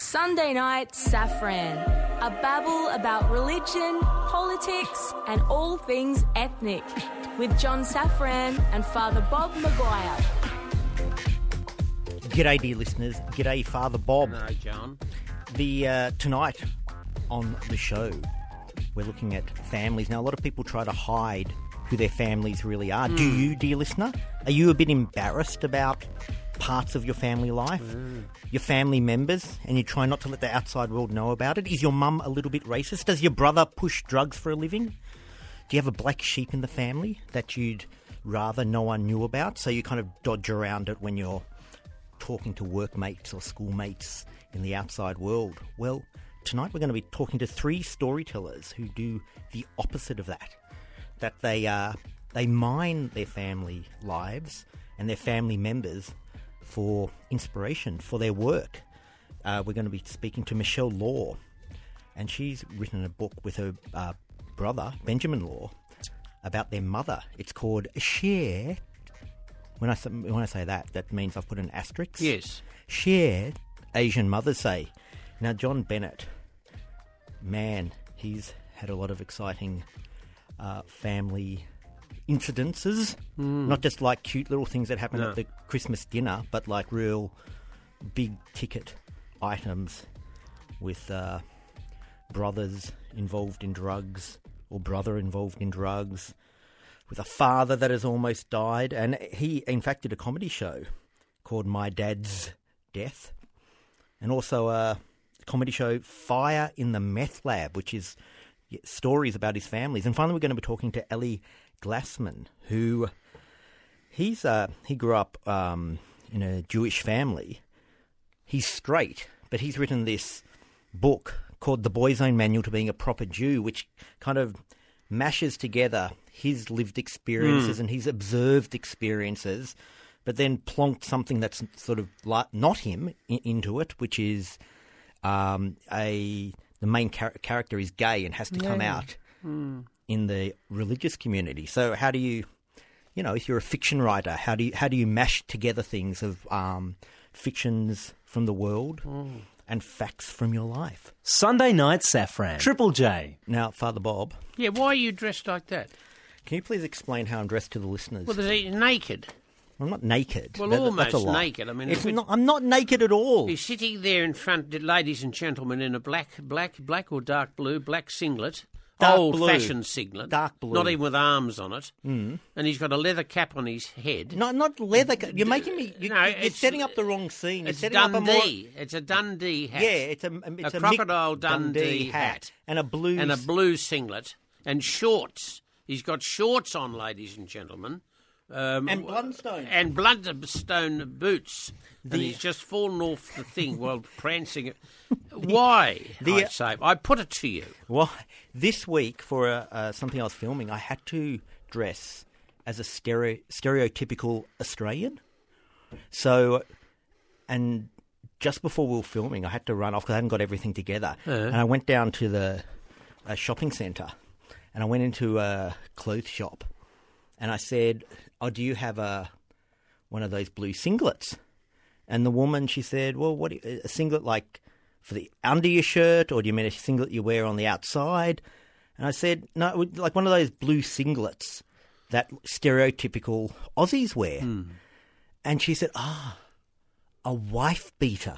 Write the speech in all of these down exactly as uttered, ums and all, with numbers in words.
Sunday Night Saffron, a babble about religion, politics and all things ethnic, with John Safran and Father Bob Maguire. G'day, dear listeners. G'day, Father Bob. Hello, John. The uh, tonight on the show, we're looking at families. Now, a lot of people try to hide who their families really are. Mm. Do you, dear listener? Are you a bit embarrassed about parts of your family life, mm. your family members, and you try not to let the outside world know about it? Is your mum a little bit racist? Does your brother push drugs for a living? Do you have a black sheep in the family that you'd rather no one knew about, so you kind of dodge around it when you're talking to workmates or schoolmates in the outside world? Well, tonight we're going to be talking to three storytellers who do the opposite of that, that they uh, they mine their family lives and their family members for inspiration, for their work. Uh, we're going to be speaking to Michelle Law, and she's written a book with her uh, brother, Benjamin Law, about their mother. It's called Share. When I, when I say that, that means I've put an asterisk. Yes. Share, Asian mothers say. Now, John Bennett, man, he's had a lot of exciting uh, family incidences, mm. not just like cute little things that happen no. at the Christmas dinner, but like real big ticket items with uh, brothers involved in drugs or brother involved in drugs, with a father that has almost died. And he, in fact, did a comedy show called My Dad's Death, and also a comedy show, Fire in the Meth Lab, which is stories about his families. And finally, we're going to be talking to Ellie Glassman, who he's uh, he grew up um, in a Jewish family. He's straight, but he's written this book called The Boy's Own Manual to Being a Proper Jew, which kind of mashes together his lived experiences mm. and his observed experiences, but then plonked something that's sort of like not him in, into it, which is um, a the main char- character is gay and has to come yeah. out mm. in the religious community. So how do you, you know, if you're a fiction writer, how do you how do you mash together things of um, fictions from the world mm. and facts from your life? Sunday Night Saffron, Triple J. Now, Father Bob. Yeah, why are you dressed like that? Can you please explain how I'm dressed to the listeners? Well, he's naked. I'm not naked. Well, that, almost that's a lie. naked. I mean, it's not, I'm not naked at all. He's sitting there in front, ladies and gentlemen, in a black, black, black or dark blue, black singlet, old-fashioned singlet, dark blue, not even with arms on it, mm. and he's got a leather cap on his head. No, not leather. You're making me. You, no, you're setting up the wrong scene. You're it's setting Dundee. Up a more, it's a Dundee hat. Yeah, it's a it's a, a crocodile Dundee, Dundee hat. hat and a blue and a blue singlet and shorts. He's got shorts on, ladies and gentlemen. Um, and Blundstone. And Blundstone boots. The, and he's just fallen off the thing while prancing. Why, the, I say? I put it to you. Well, this week for uh, uh, something I was filming, I had to dress as a stereo, stereotypical Australian. So, and just before we were filming, I had to run off because I hadn't got everything together. Uh-huh. And I went down to the uh, shopping centre and I went into a clothes shop. And I said, "Oh, do you have a one of those blue singlets?" And the woman, she said, "Well, what a singlet like for the under your shirt, or do you mean a singlet you wear on the outside?" And I said, "No, like one of those blue singlets that stereotypical Aussies wear." Mm. And she said, "Ah, a wife beater."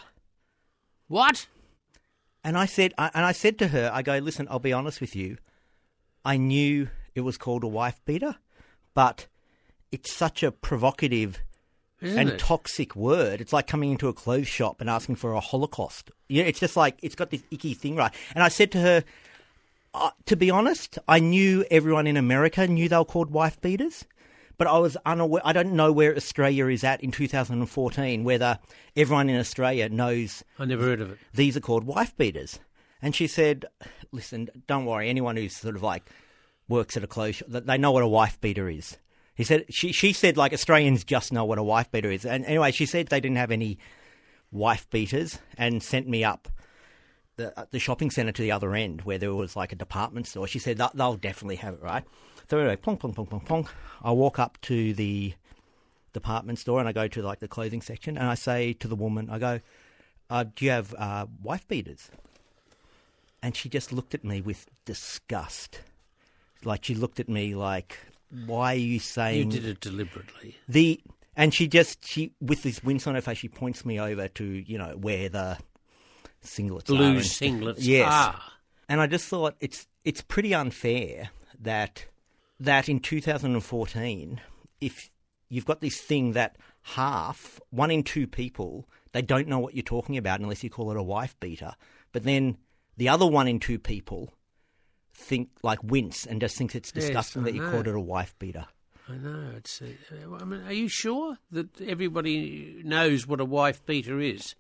What? And I said, and I said to her, I go, "Listen, I'll be honest with you. I knew it was called a wife beater. But it's such a provocative Isn't and it? toxic word. It's like coming into a clothes shop and asking for a Holocaust. Yeah, it's just like, it's got this icky thing, right?" And I said to her, uh, to be honest, I knew everyone in America knew they were called wife beaters, but I was unaware. I don't know where Australia is at in two thousand fourteen, whether everyone in Australia knows. I never heard of it. These are called wife beaters. And she said, "Listen, don't worry. Anyone who's sort of like works at a clothes shop, they know what a wife beater is." He said, she, she said, like, Australians just know what a wife beater is. And anyway, she said they didn't have any wife beaters and sent me up the the shopping centre to the other end where there was like a department store. She said, they'll definitely have it, right? So anyway, plonk, plonk, plonk, plonk, plonk. I walk up to the department store and I go to like the clothing section and I say to the woman, I go, uh, do you have uh, wife beaters? And she just looked at me with disgust. Like, she looked at me like, why are you saying... You did it deliberately. The And she just, she with this wince on her face, she points me over to, you know, where the singlets Blue are. Blue singlets yes. are. And I just thought it's it's pretty unfair that that in two thousand fourteen, if you've got this thing that half, one in two people, they don't know what you're talking about unless you call it a wife beater. But then the other one in two people think, like, wince and just thinks it's disgusting yes, that you know. called it a wife beater. I know. It's. Uh, I mean, are you sure that everybody knows what a wife beater is?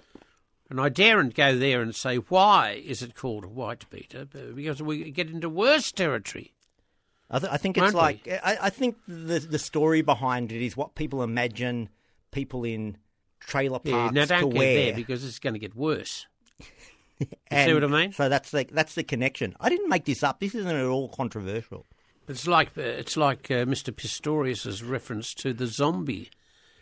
And I daren't go there and say, why is it called a white beater? Because we get into worse territory. I, th- I think it's Won't like I, I think the the story behind it is what people imagine people in trailer Yeah, parks now don't to go wear. there because it's going to get worse. You And see what I mean? So that's the that's the connection. I didn't make this up. This isn't at all controversial. It's like uh, it's like uh, Mister Pistorius's reference to the zombie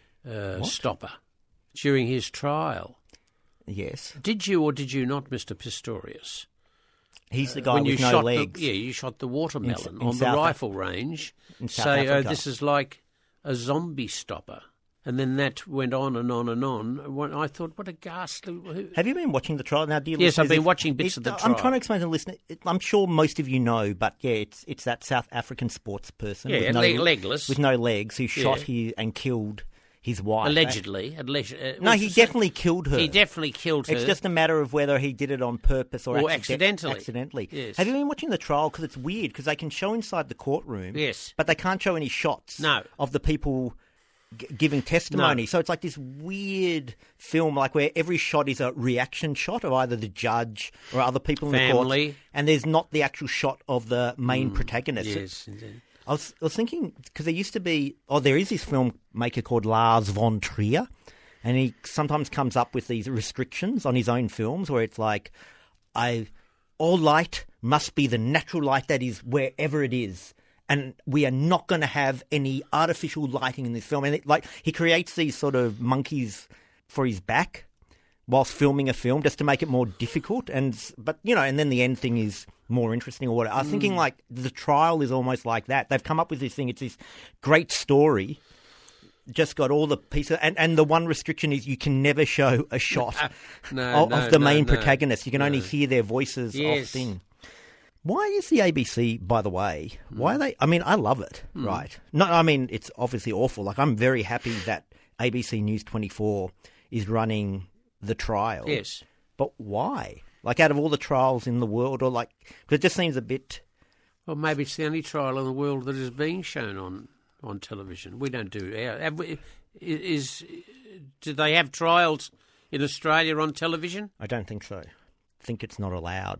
uh, stopper during his trial. Yes, Did you or did you not, Mister Pistorius? he's the guy when with you no shot legs. The, yeah, you shot the watermelon in on the South Af- rifle range. in South Say, oh, Africa. this is like a zombie stopper. And then that went on and on and on. When I thought, what a ghastly... Who, Have you been watching the trial now, dear Yes, I've listeners, been if- watching bits it- of the I'm trial. trying to explain to the listener. it- I'm sure most of you know, but yeah, it's it's that South African sports person Yeah, with no leg- legless. with no legs who shot Yeah. he and killed his wife. allegedly. alleged, uh, No, what's he it say? definitely killed her. He definitely killed her. It's just a matter of whether he did it on purpose or, Or accident- accidentally. accidentally. Yes. Have you been watching the trial? Because it's weird, because they can show inside the courtroom, Yes. but they can't show any shots No. of the people g- giving testimony. No. So it's like this weird film, like where every shot is a reaction shot of either the judge or other people in the Family. court, and there's not the actual shot of the main protagonist. Yes, indeed. I was, I was thinking, because there used to be, oh, there is this filmmaker called Lars von Trier, and he sometimes comes up with these restrictions on his own films where it's like, I, all light must be the natural light that is wherever it is. And we are not going to have any artificial lighting in this film. And it, like, he creates these sort of monkeys for his back whilst filming a film just to make it more difficult. And but you know, and then the end thing is more interesting or whatever. I was thinking like the trial is almost like that. They've come up with this thing. It's this great story. Just got all the pieces, and, and the one restriction is you can never show a shot No, of, no, of the no, main no, protagonist. You can only no. hear their voices Yes. off thing. Why is the A B C, by the way, why are they, I mean, I love it, right? No, I mean, it's obviously awful. Like, I'm very happy that A B C News twenty-four is running the trial. Yes. But why? Like, out of all the trials in the world, or like, because it just seems a bit... Well, maybe it's the only trial in the world that is being shown on, on television. We don't do our... Have we, is, do they have trials in Australia on television? I don't think so. I think it's not allowed.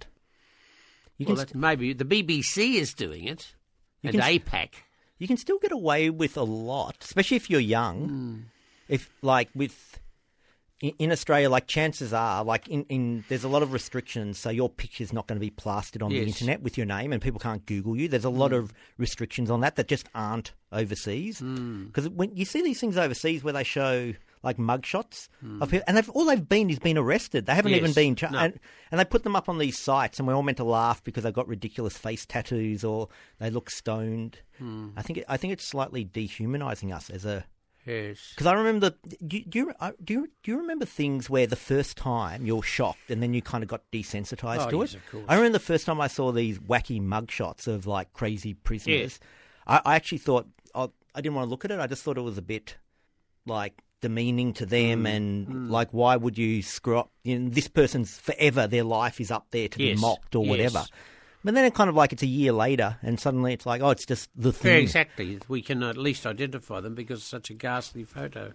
You Well, can, that, maybe the B B C is doing it, You and can- APAC. you can still get away with a lot, especially if you're young. If, like, with... In, in Australia, like, chances are, like, in, in there's a lot of restrictions, so your picture's not going to be plastered on the Yes. internet with your name, and people can't Google you. There's a lot of restrictions on that that just aren't overseas. Because when you see these things overseas where they show, like, mugshots of people, and they've, all they've been is been arrested. They haven't Yes. even been... Cha- No. and, and they put them up on these sites, and we're all meant to laugh because they've got ridiculous face tattoos or they look stoned. I think it, I think it's slightly dehumanising us as a... Yes. Because I remember, do you, do, you, uh, do, you, do you remember things where the first time you're shocked and then you kind of got desensitised Oh, to yes, it? of course. I remember the first time I saw these wacky mugshots of like crazy prisoners. I, I actually thought, oh, I didn't want to look at it. I just thought it was a bit like demeaning to them Mm, and like, why would you screw up? You know, this person's forever, their life is up there to Yes, be mocked or yes. whatever. But then it kind of like it's a year later and suddenly it's like, oh, it's just the thing. Yeah, exactly. We can at least identify them because it's such a ghastly photo.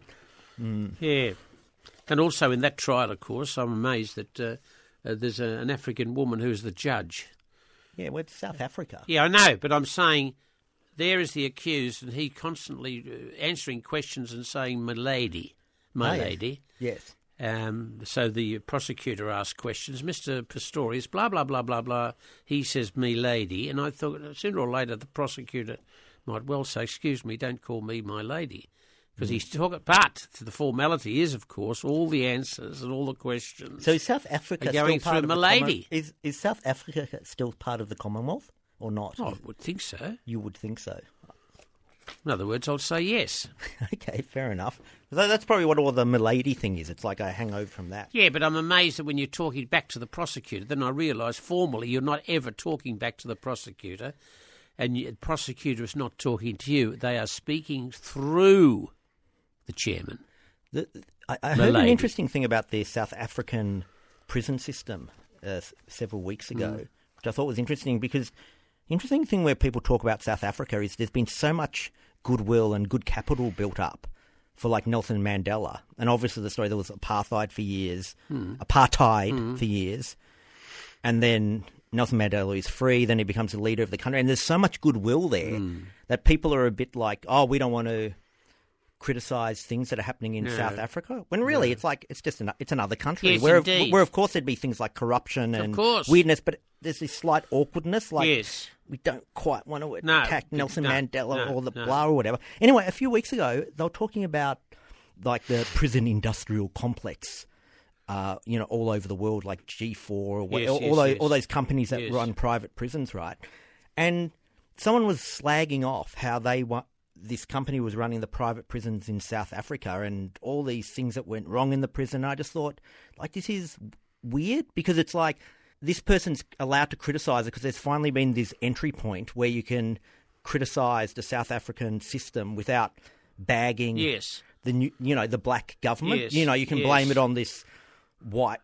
Yeah. And also in that trial, of course, I'm amazed that uh, uh, there's a, an African woman who's the judge. Yeah, we're South Africa. Yeah, I know, but I'm saying there is the accused and he constantly uh, answering questions and saying, my lady, my Oh, yes. lady. Yes. Um, so the prosecutor asked questions. Mister Pistorius, blah, blah, blah, blah, blah. He says, me lady. And I thought sooner or later the prosecutor might well say, excuse me, don't call me my lady. Because he's talking, but the formality is, of course, all the answers and all the questions. So is South Africa are going still part through of Milady. the Common- is, is South Africa still part of the Commonwealth or not? Oh, I would think so. You would think so. In other words, I'd say yes. Okay, fair enough. So that's probably what all the Milady thing is. It's like a hangover from that. Yeah, but I'm amazed that when you're talking back to the prosecutor, then I realise formally you're not ever talking back to the prosecutor, and the prosecutor is not talking to you. They are speaking through the chairman. The, I, I heard an interesting thing about the South African prison system uh, s- several weeks ago, mm. which I thought was interesting because the interesting thing where people talk about South Africa is there's been so much goodwill and good capital built up for like Nelson Mandela. And obviously the story, there was apartheid for years, mm. apartheid mm. for years. And then Nelson Mandela is free, then he becomes the leader of the country. And there's so much goodwill there mm. that people are a bit like, oh, we don't want to criticise things that are happening in no. South Africa, when really no. it's like it's just an, it's another country. Yes, where, indeed. where of course there'd be things like corruption and of course. weirdness, but there's this slight awkwardness. Like yes. we don't quite want to no. attack Nelson no. Mandela no. or the no. blah or whatever. Anyway, a few weeks ago they were talking about like the prison industrial complex. Uh, you know, all over the world, like G four or what, yes, all, yes, all, those, yes. all those companies that yes. run private prisons, right? And someone was slagging off how they wa- this company was running the private prisons in South Africa and all these things that went wrong in the prison. I just thought, like, this is weird because it's like this person's allowed to criticise it because there's finally been this entry point where you can criticise the South African system without bagging yes. the new, you know, the black government. Yes. You know, you can yes. blame it on this white,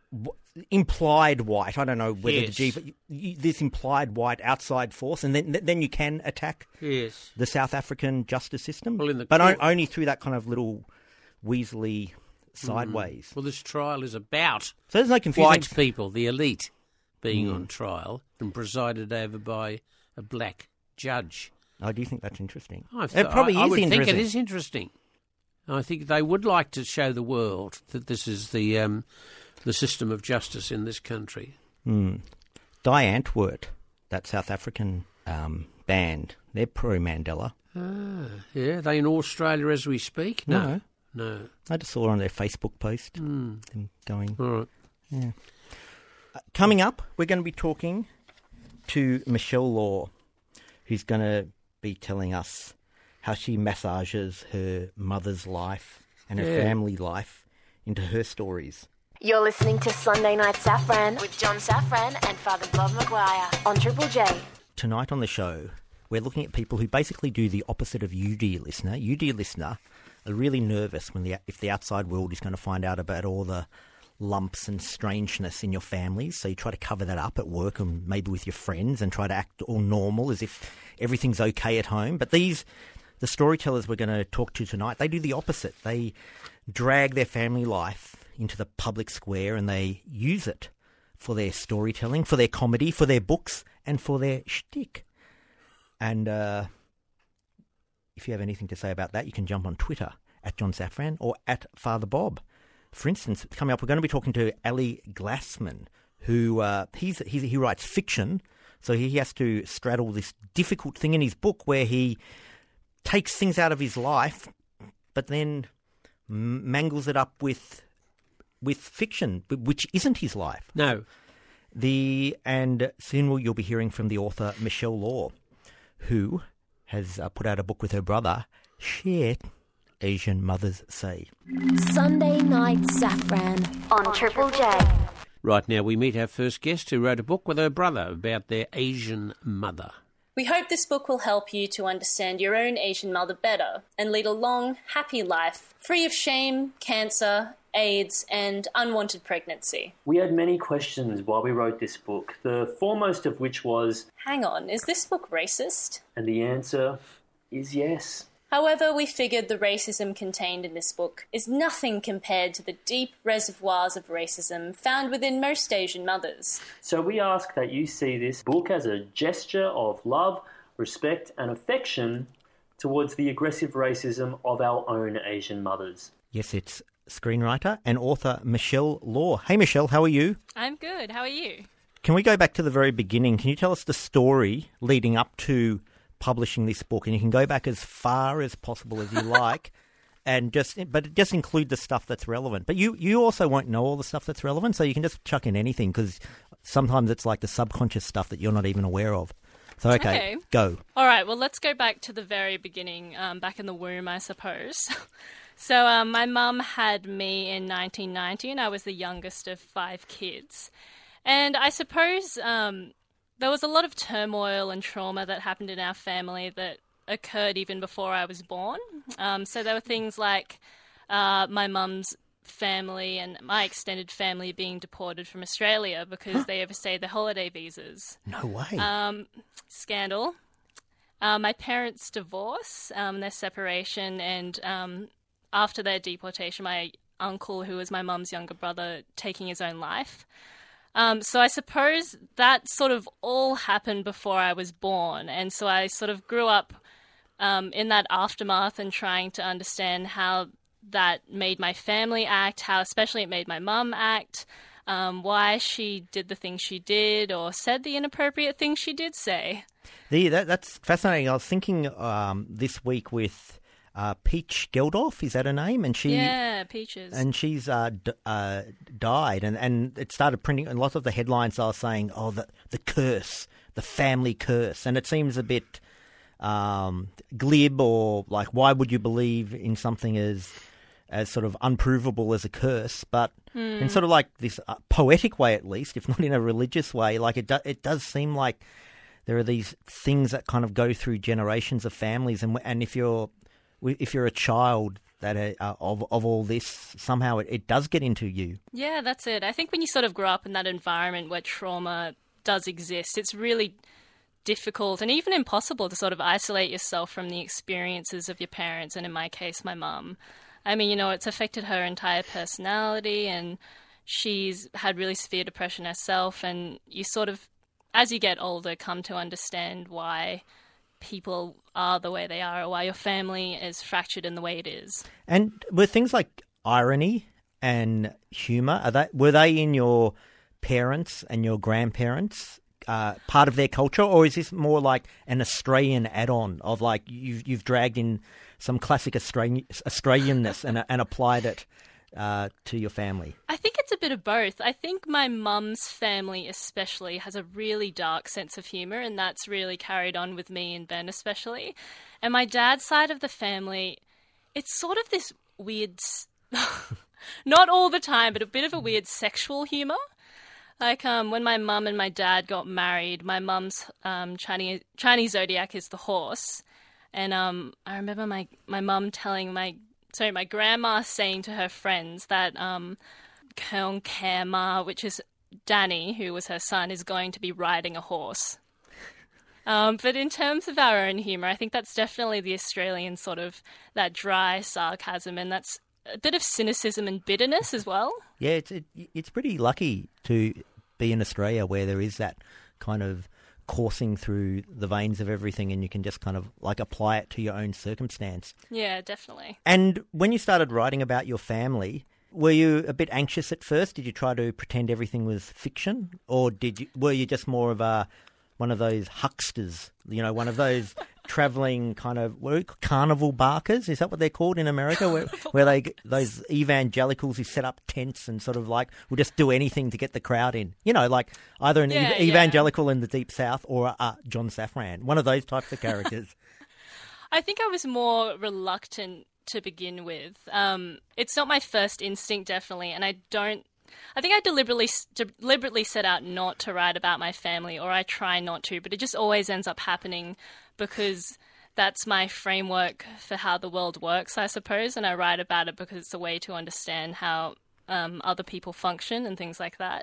implied white. I don't know whether yes. the G, but you, this implied white outside force, and then then you can attack yes. the South African justice system. Well, in the but court- o- only through that kind of little weaselly sideways. Mm. Well, this trial is about So there's no confusion. white people, the elite, being Mm. on trial and presided over by a black judge. I do think that's interesting. I th- it probably I, I is would interesting. think it is interesting. I think they would like to show the world that this is the um, the system of justice in this country. Mm. Die Antwoord, that South African um, band, they're pro-Mandela. Ah, yeah, are they in Australia as we speak? No. No. I just saw on their Facebook post Mm. them going. All right. Yeah. Uh, coming up, we're going to be talking to Michelle Law, who's going to be telling us how she massages her mother's life and her Yeah. family life into her stories. You're listening to Sunday Night Saffron with John Saffron and Father Bob Maguire on Triple J. Tonight on the show, we're looking at people who basically do the opposite of you, dear listener. You, dear listener, are really nervous when the if the outside world is going to find out about all the lumps and strangeness in your families. So you try to cover that up at work and maybe with your friends and try to act all normal as if everything's okay at home. But these, the storytellers we're going to talk to tonight, they do the opposite. They drag their family life into the public square and they use it for their storytelling, for their comedy, for their books, and for their shtick. And uh, if you have anything to say about that, you can jump on Twitter at John Safran or at Father Bob. For instance, coming up, we're going to be talking to Ali Glassman, who uh, he's, he's he writes fiction, so he has to straddle this difficult thing in his book where he takes things out of his life, but then mangles it up with with fiction, which isn't his life. No. The and soon we'll, you'll be hearing from the author Michelle Law, who has uh, put out a book with her brother. Shit, Asian mothers say. Sunday Night Saffron on Triple J. Right now we meet our first guest who wrote a book with her brother about their Asian mother. We hope this book will help you to understand your own Asian mother better and lead a long, happy life, free of shame, cancer, AIDS, and unwanted pregnancy. We had many questions while we wrote this book, the foremost of which was, Hang on, is this book racist? and the answer is yes. However, we figured the racism contained in this book is nothing compared to the deep reservoirs of racism found within most Asian mothers. So we ask that you see this book as a gesture of love, respect, and affection towards the aggressive racism of our own Asian mothers. Yes, it's screenwriter and author Michelle Law. Hey, Michelle, how are you? I'm good. How are you? Can we go back to the very beginning? Can you tell us the story leading up to publishing this book? And you can go back as far as possible as you like and just but just include the stuff that's relevant. But you, you also won't know all the stuff that's relevant, so you can just chuck in anything because sometimes it's like the subconscious stuff that you're not even aware of. So, okay, Okay. go. All right, well, let's go back to the very beginning, um, back in the womb, I suppose. So um, my mum had me in nineteen ninety, and I was the youngest of five kids. And I suppose um, there was a lot of turmoil and trauma that happened in our family that occurred even before I was born. Um, so there were things like uh, my mum's family and my extended family being deported from Australia because they overstayed their holiday visas. No way. Um, scandal. Uh, my parents' divorce, um, their separation, and um, after their deportation, my uncle, who was my mum's younger brother, taking his own life. Um, so I suppose that sort of all happened before I was born, and so I sort of grew up um, in that aftermath and trying to understand how that made my family act, how especially it made my mum act, um, why she did the things she did or said the inappropriate things she did say. The, that, that's fascinating. I was thinking um, this week with uh, Peach Geldof, is that her name? And she, Yeah, Peaches. And she's uh, d- uh, died, and, and it started printing, and lots of the headlines are saying, oh, the, the curse, the family curse. And it seems a bit um, glib, or like, why would you believe in something as as sort of unprovable as a curse? But Hmm. in sort of like this uh, poetic way, at least, if not in a religious way, like it, do, it does seem like there are these things that kind of go through generations of families, and and if you're if you're a child that uh, of of all this, somehow it, it does get into you. Yeah, that's it. I think when you sort of grow up in that environment where trauma does exist, it's really difficult and even impossible to sort of isolate yourself from the experiences of your parents, and in my case, my mum. I mean, you know, it's affected her entire personality, and she's had really severe depression herself, and you sort of, as you get older, come to understand why people are the way they are, or why your family is fractured in the way it is. And were things like irony and humour, are they, were they in your parents and your grandparents uh, part of their culture, or is this more like an Australian add-on of like you've, you've dragged in some classic Australian, Australianness and, and applied it uh, to your family? I think it's a bit of both. I think my mum's family especially has a really dark sense of humour, and that's really carried on with me and Ben especially. And my dad's side of the family, it's sort of this weird, not all the time, but a bit of a weird sexual humour. Like um, when my mum and my dad got married, my mum's um, Chinese, Chinese zodiac is the horse. And um, I remember my, my mum telling my, sorry, my grandma saying to her friends that um, Keong Kema, which is Danny, who was her son, is going to be riding a horse. Um, but in terms of our own humour, I think that's definitely the Australian sort of, that dry sarcasm, and that's a bit of cynicism and bitterness as well. Yeah, it's it, it's pretty lucky to be in Australia where there is that kind of coursing through the veins of everything, and you can just kind of like apply it to your own circumstance. Yeah, definitely. And when you started writing about your family, were you a bit anxious at first? Did you try to pretend everything was fiction, or did you were you just more of a one of those hucksters, you know, one of those travelling kind of what are they, carnival barkers? Is that what they're called in America? Where, where they those evangelicals who set up tents and sort of like will just do anything to get the crowd in. You know, like either an Yeah, ev- yeah. evangelical in the deep south or uh, John Safran, one of those types of characters. I think I was more reluctant to begin with. Um, it's not my first instinct, definitely, and I don't. I think I deliberately deliberately set out not to write about my family, or I try not to, but it just always ends up happening because that's my framework for how the world works, I suppose, and I write about it because it's a way to understand how um, other people function and things like that.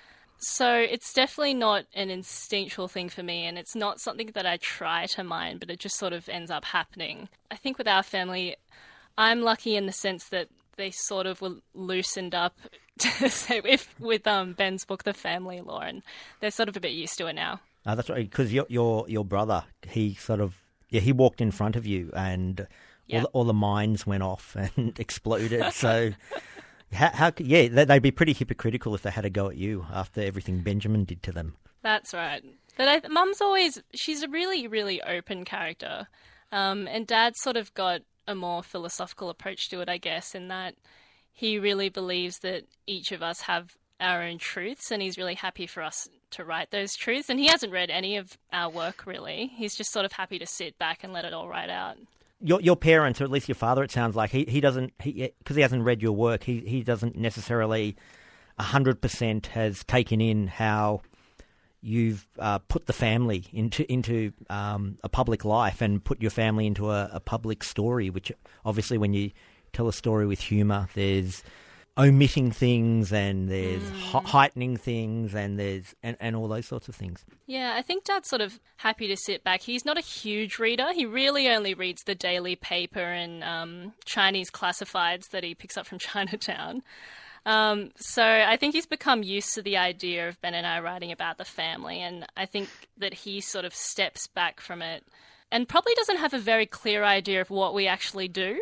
So it's definitely not an instinctual thing for me, and it's not something that I try to mind, but it just sort of ends up happening. I think with our family, I'm lucky in the sense that they sort of were loosened up to say if with um, Ben's book, The Family Law, and they're sort of a bit used to it now. Uh, that's right, because your your your brother, he sort of yeah, he walked in front of you, and Yeah. all, the, all the mines went off and exploded. So, how, how could- yeah, they- they'd be pretty hypocritical if they had a go at you after everything Benjamin did to them. That's right. But I, Mum's always, she's a really, really open character. Um, and Dad's sort of got a more philosophical approach to it, I guess, in that he really believes that each of us have our own truths, and he's really happy for us to write those truths. And he hasn't read any of our work, really. He's just sort of happy to sit back and let it all write out. Your your parents, or at least your father, it sounds like, he, he doesn't, he because he hasn't read your work, he, he doesn't necessarily one hundred percent has taken in how you've uh, put the family into into um, a public life and put your family into a, a public story, which obviously when you tell a story with humour, there's omitting things and there's mm. heightening things and there's and, and all those sorts of things. Yeah, I think Dad's sort of happy to sit back. He's not a huge reader. He really only reads the daily paper and um, Chinese classifieds that he picks up from Chinatown. Um, so I think he's become used to the idea of Ben and I writing about the family, and I think that he sort of steps back from it and probably doesn't have a very clear idea of what we actually do.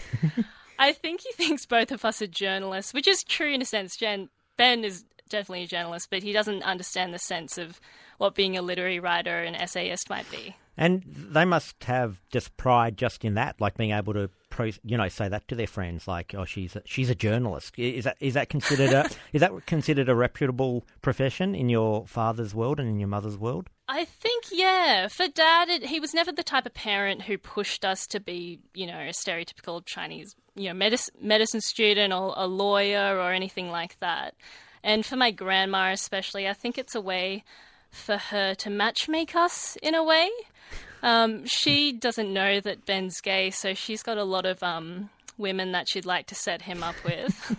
I think he thinks both of us are journalists, which is true in a sense. Jen, Ben is definitely a journalist, but he doesn't understand the sense of what being a literary writer and essayist might be. And they must have just pride just in that, like being able to, pro, you know, say that to their friends, like, "Oh, she's a, she's a journalist." Is that is that considered a is that considered a reputable profession in your father's world and in your mother's world? I think, yeah. For Dad, it, he was never the type of parent who pushed us to be, you know, a stereotypical Chinese, you know, medicine, medicine student or a lawyer or anything like that. And for my grandma especially, I think it's a way for her to matchmake us in a way. Um, she doesn't know that Ben's gay, so she's got a lot of um, women that she'd like to set him up with.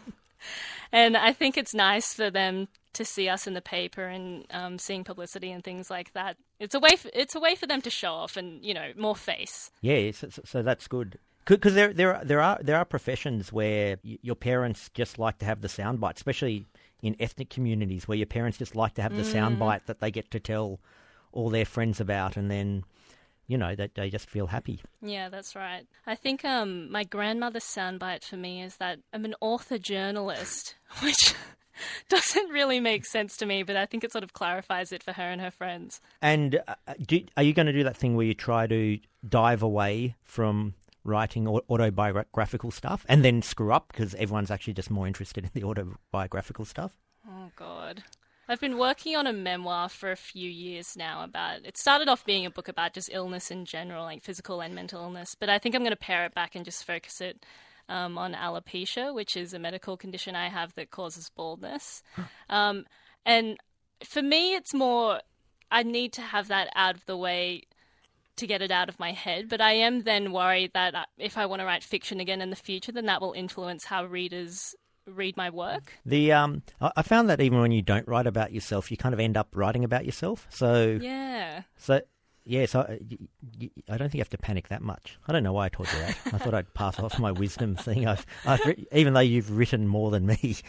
And I think it's nice for them to see us in the paper and um, seeing publicity and things like that. It's a way. For, it's a way for them to show off and, you know, more face. Yeah, so, so that's good. Because there, there, are, there are there are professions where y- your parents just like to have the soundbite, especially in ethnic communities where your parents just like to have the mm. soundbite that they get to tell all their friends about, and then, you know, that they just feel happy. Yeah, that's right. I think um, my grandmother's soundbite for me is that I'm an author journalist, which doesn't really make sense to me, but I think it sort of clarifies it for her and her friends. And uh, do, are you going to do that thing where you try to dive away from writing autobiographical stuff and then screw up because everyone's actually just more interested in the autobiographical stuff? Oh, God. I've been working on a memoir for a few years now about, it started off being a book about just illness in general, like physical and mental illness, but I think I'm going to pare it back and just focus it um, on alopecia, which is a medical condition I have that causes baldness. um, and for me, it's more, I need to have that out of the way to get it out of my head, but I am then worried that if I want to write fiction again in the future, then that will influence how readers read my work. The um, I found that even when you don't write about yourself, you kind of end up writing about yourself. So yeah, so yeah, so y- y- I don't think you have to panic that much. I don't know why I told you that. I thought I'd pass off my wisdom thing. I've, I've re- even though you've written more than me.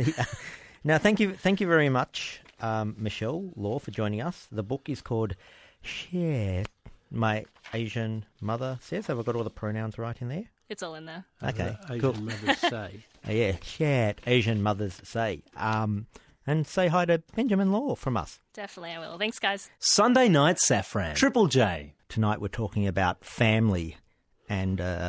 Now, thank you, thank you very much, um, Michelle Law, for joining us. The book is called Share. My Asian Mother Says. Have I got all the pronouns right in there? It's all in there. Okay, Asian cool. Mothers Say. uh, yeah, Shat, Asian Mothers Say. Um, and say hi to Benjamin Law from us. Definitely I will. Thanks, guys. Sunday Night Saffron. Triple J. Tonight we're talking about family and uh,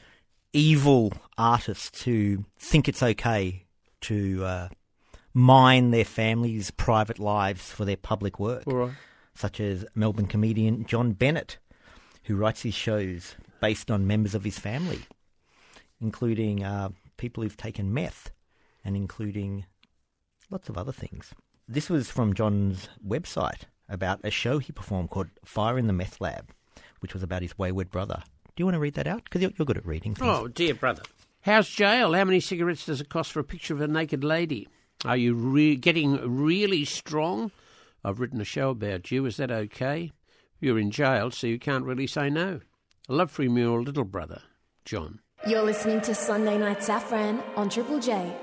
evil artists who think it's okay to uh, mine their families' private lives for their public work. All right. Such as Melbourne comedian John Bennett, who writes his shows based on members of his family, including uh, people who've taken meth and including lots of other things. This was from John's website about a show he performed called Fire in the Meth Lab, which was about his wayward brother. Do you want to read that out? Because you're, you're good at reading things. Oh, dear brother. How's jail? How many cigarettes does it cost for a picture of a naked lady? Are you re- getting really strong? I've written a show about you. Is that okay? You're in jail, so you can't really say no. Love from your little brother, John. You're listening to Sunday Night Saffron on Triple J.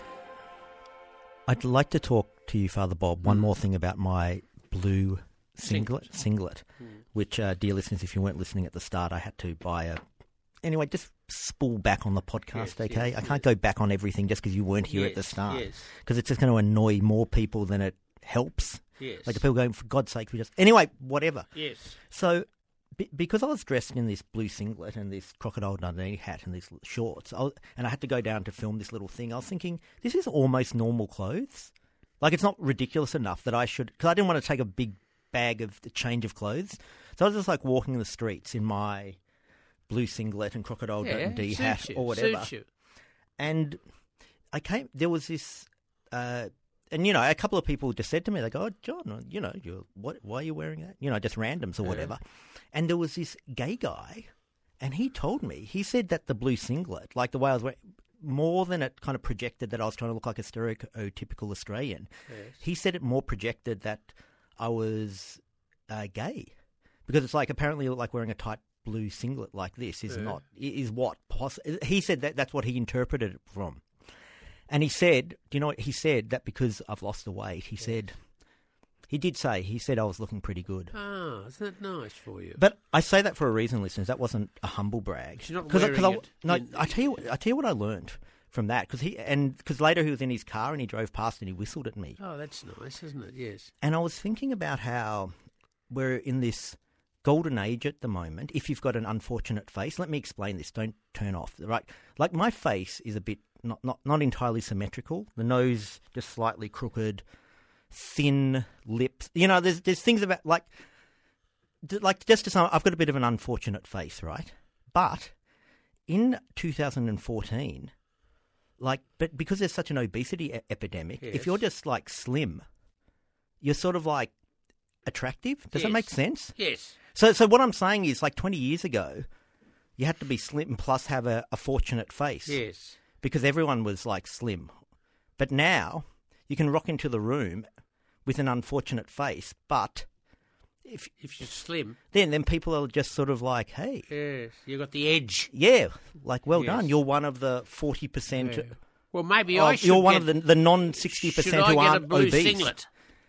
I'd like to talk to you, Father Bob, one more thing about my blue singlet, singlet, singlet mm. which, uh, dear listeners, if you weren't listening at the start, I had to buy a... Anyway, just spool back on the podcast, yes, okay? Yes, I can't yes. go back on everything just because you weren't here yes, at the start. Because yes. it's just going to annoy more people than it helps. Yes. Like the people going, for God's sake, we just... Anyway, whatever. Yes. So be- because I was dressed in this blue singlet and this Crocodile Dundee hat and these shorts, I was, and I had to go down to film this little thing, I was thinking, this is almost normal clothes. Like, it's not ridiculous enough that I should... Because I didn't want to take a big bag of the change of clothes. So I was just, like, walking the streets in my blue singlet and Crocodile Yeah, Dundee suits hat you, or whatever. suits you. And I came... There was this... Uh, and, you know, a couple of people just said to me, they go, oh, John, you know, you're, what, why are you wearing that? You know, just randoms or Yeah. whatever. And there was this gay guy, and he told me, he said that the blue singlet, like the way I was wearing... more than it kind of projected that I was trying to look like a stereotypical Australian, Yes. he said it more projected that I was uh, gay. Because it's like, apparently like wearing a tight blue singlet like this is Yeah. not, is what, poss- he said that that's what he interpreted it from. And he said, do you know what he said? That because I've lost the weight, he said, he did say, he said I was looking pretty good. Ah, isn't that nice for you? But I say that for a reason, listeners. That wasn't a humble brag. She's not 'Cause I- 'cause wearing I, it No, in- I tell you, I tell you what I learned from that. Because he and because later he was in his car and he drove past and he whistled at me. Oh, that's nice, isn't it? Yes. And I was thinking about how we're in this golden age at the moment. If you've got an unfortunate face, let me explain this. Don't turn off. Right, like my face is a bit not not not entirely symmetrical. The nose just slightly crooked. Thin lips, you know. There's there's things about like, d- like just to sum, I've got a bit of an unfortunate face, right? But in two thousand fourteen, like, but because there's such an obesity e- epidemic, Yes. if you're just like slim, you're sort of like attractive. Does that Yes. make sense? Yes. So, so what I'm saying is, like twenty years ago, you had to be slim plus have a, a fortunate face, Yes. because everyone was like slim. But now you can rock into the room with an unfortunate face, but if If you're slim, then then people are just sort of like, hey, yes, you got the edge. yeah, like well Yes. done, you're one of the forty percent. Yeah. Well, maybe I should You're one get, of the the non sixty Should percent I who get aren't a blue obese. singlet?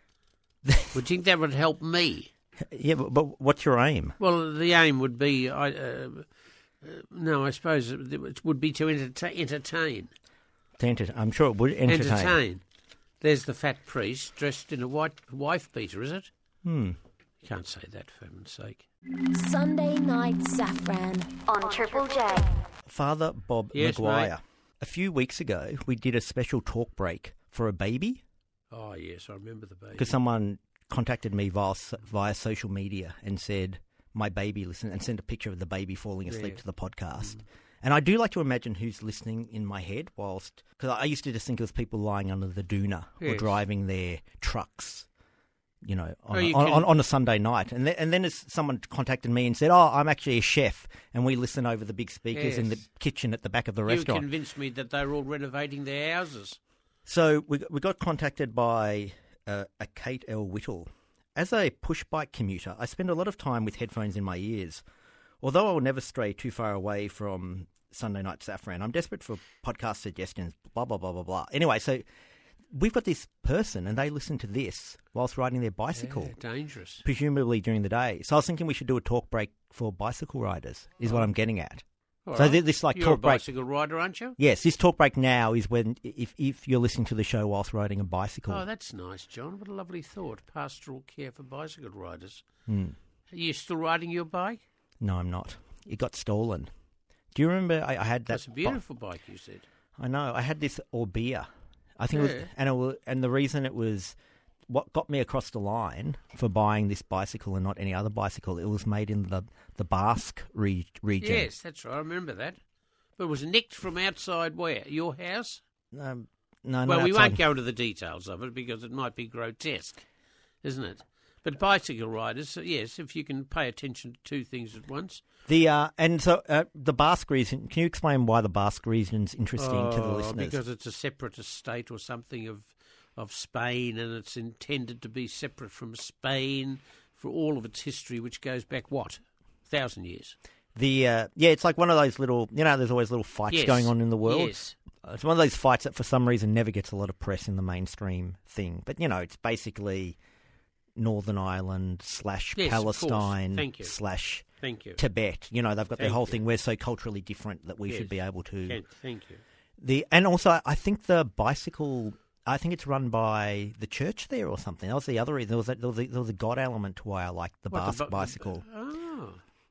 Would you think that would help me? Yeah, but, but what's your aim? Well, the aim would be, I, uh, uh, no, I suppose it it would be to entertain. entertain. To enter- I'm sure it would entertain. Entertain. There's the fat priest dressed in a white wife beater, is it? Hmm. You can't say that, for heaven's sake. Sunday Night Saffron on Triple J. Father Bob Yes, Maguire. mate. A few weeks ago, we did a special talk break for a baby Oh, yes, I remember the baby. because someone contacted me via, via social media and said, my baby, listen, and sent a picture of the baby falling asleep Yeah. to the podcast. Mm. And I do like to imagine who's listening in my head whilst, because I used to just think it was people lying under the doona or Yes. driving their trucks, you know, on, Oh, you a, on, can- on, on a Sunday night. And, th- and then as someone contacted me and said, oh, I'm actually a chef, and we listen over the big speakers in the Yes. kitchen at the back of the You restaurant. convinced me that they were all renovating their houses. So we got- we got contacted by uh, a Kate L. Whittle. As a push bike commuter, I spend a lot of time with headphones in my ears. Although I will never stray too far away from Sunday Night Saffron, I'm desperate for podcast suggestions, blah, blah, blah, blah, blah. Anyway, so we've got this person and they listen to this whilst riding their bicycle, Yeah, dangerous. presumably during the day. So I was thinking we should do a talk break for bicycle riders, is what I'm getting at. All So right. thi- this like You're talk a break. bicycle rider, aren't you? Yes, this talk break now is when if if you're listening to the show whilst riding a bicycle. Oh, that's nice, John. What a lovely thought. Pastoral care for bicycle riders. Hmm. Are you still riding your bike? No, I'm not. It got stolen. Do you remember I, I had that? That's a beautiful bike, you said. bi- I know. I had this Orbea. I think it was, Yeah. and it was, and the reason it was what got me across the line for buying this bicycle and not any other bicycle. It was made in the the Basque re- region. Yes, that's right. I remember that. But it was nicked from outside where? Your house? Um, no, not Well, we outside. won't go into the details of it because it might be grotesque, isn't it? But bicycle riders, yes, if you can pay attention to two things at once. The uh, and so uh, the Basque region. Can you explain why the Basque region's interesting to the Oh, listeners? because it's a separate estate or something of of Spain, and it's intended to be separate from Spain for all of its history, which goes back, what, a thousand years? The uh, yeah, it's like one of those little, you know, there's always little fights Yes. going on in the world. Yes. Uh, It's one of those fights that for some reason never gets a lot of press in the mainstream thing. But, you know, it's basically Northern Ireland slash Yes, of course. Palestine Thank you. slash Thank you. Tibet. You know, they've got their Thank whole you. thing. We're so culturally different that we Yes. should be able to... Thank- Thank you. the And also, I think the bicycle... I think it's run by the church there or something. That was the other reason. There was a, there was a, there was a God element to why I liked the What, Basque bu- bicycle. Oh.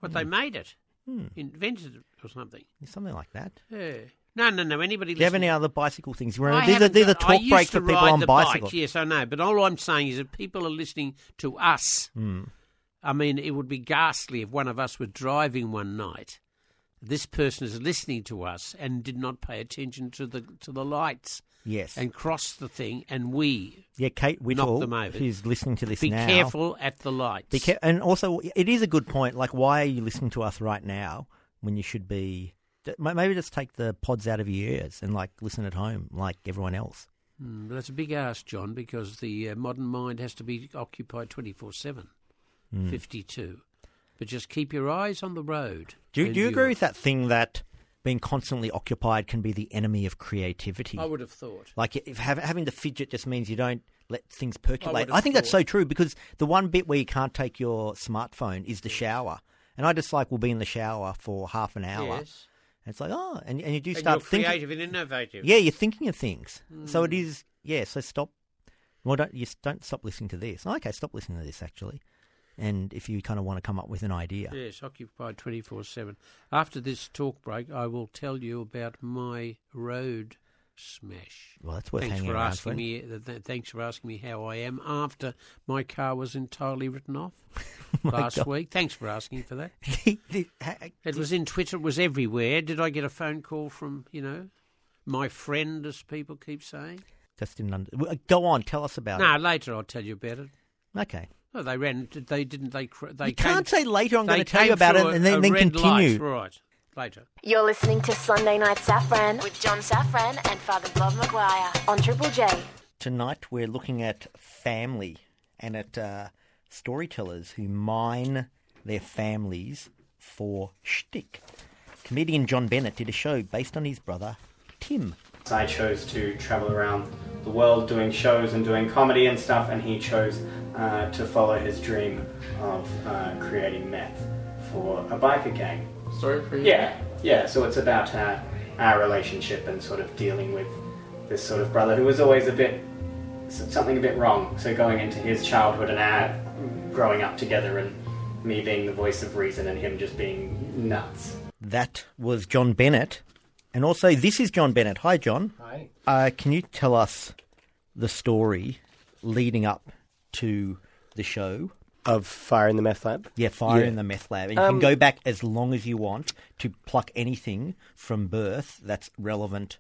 What, they made it? Hmm. Invented it or something? Something like that. Yeah. No, no, no. Anybody Do you have listening- any other bicycle things? You I remember, these are, haven't these are got- I talk used breaks to for people ride on the bicycles. bike, yes, I know. But all I'm saying is that people are listening to us. Hmm. I mean, it would be ghastly if one of us were driving one night. This person is listening to us and did not pay attention to the to the lights. Yes. And crossed the thing, and we Yeah, Kate knocked Whittle, them over. who's listening to this Be now. careful at the lights. Be care- and also, it is a good point. Like, why are you listening to us right now when you should be... Maybe just take the pods out of your ears and, like, listen at home like everyone else. Mm, but that's a big ask, John, because the uh, modern mind has to be occupied twenty-four seven, Mm. fifty-two. But just keep your eyes on the road. Do, and do you you're- agree with that thing that being constantly occupied can be the enemy of creativity? I would have thought. Like, if have, having to fidget just means you don't let things percolate. have I, think that's thought. so true, because the one bit where you can't take your smartphone is the shower. And I just, like, will be in the shower for half an hour. Yes. And it's like, oh, and, and you do And start you're thinking. creative and innovative. Yeah, you're thinking of things. So it Mm. is, yeah, so stop. Well, don't, you s- don't stop listening to this. Okay, stop listening to this, actually. And if you kind of want to come up with an idea. Yes, occupied twenty-four seven. After this talk break, I will tell you about my road smash. Well, that's worth thanks hanging for around asking for. me. Th- th- thanks for asking me how I am after my car was entirely written off last God. week. Thanks for asking for that. It It was in Twitter. It was everywhere. Did I get a phone call from, you know, my friend, as people keep saying? Just didn't under- well, Go on, tell us about No, later I'll tell you about it. it. Okay. Oh, they ran. They didn't. They. cr- They You came, can't say later, I'm they going to tell you came about it, through and a- then, a then red continue. light. Right. Later. You're listening to Sunday Night Saffron with John Saffron and Father Bob Maguire on Triple J. Tonight we're looking at family and at uh, storytellers who mine their families for shtick. Comedian John Bennett did a show based on his brother, Tim. I chose to travel around the world doing shows and doing comedy and stuff, and he chose uh, to follow his dream of uh, creating meth for a biker gang. Story for you? Yeah, yeah. So it's about uh, our relationship and sort of dealing with this sort of brother who was always a bit, something a bit wrong. So going into his childhood and our growing up together, and me being the voice of reason and him just being nuts. That was John Bennett. And also, this is John Bennett. Hi, John. Hi. Uh, can you tell us the story leading up to the show? Of Fire in the Meth Lab? Yeah, Fire Yeah. in the Meth Lab. And you Um, can go back as long as you want to pluck anything from birth that's relevant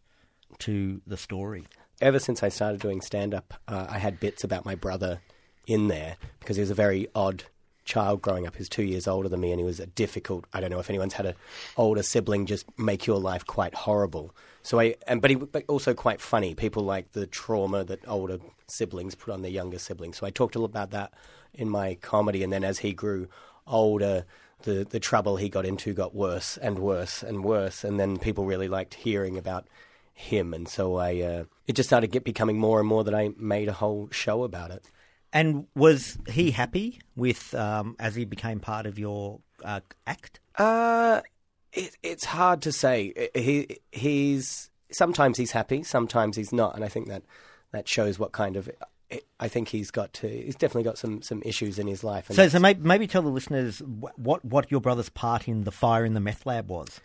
to the story. Ever since I started doing stand-up, uh, I had bits about my brother in there because he was a very odd child growing up. He was two years older than me, and he was a difficult... I don't know if anyone's had an older sibling just make your life quite horrible. So I, and but he but also quite funny. People like the trauma that older siblings put on their younger siblings. So I talked a lot about that in my comedy, and then as he grew older, the the trouble he got into got worse and worse and worse, and then people really liked hearing about him, and so I uh, it just started get becoming more and more that I made a whole show about it. And was he happy with um, as he became part of your uh, act? Uh, it, it's hard to say. He he's sometimes he's happy, sometimes he's not, and I think that that shows what kind of. I think he's got to. He's definitely got some, some issues in his life. And So, so maybe, maybe tell the listeners wh- what what your brother's part in the Fire in the Meth Lab was.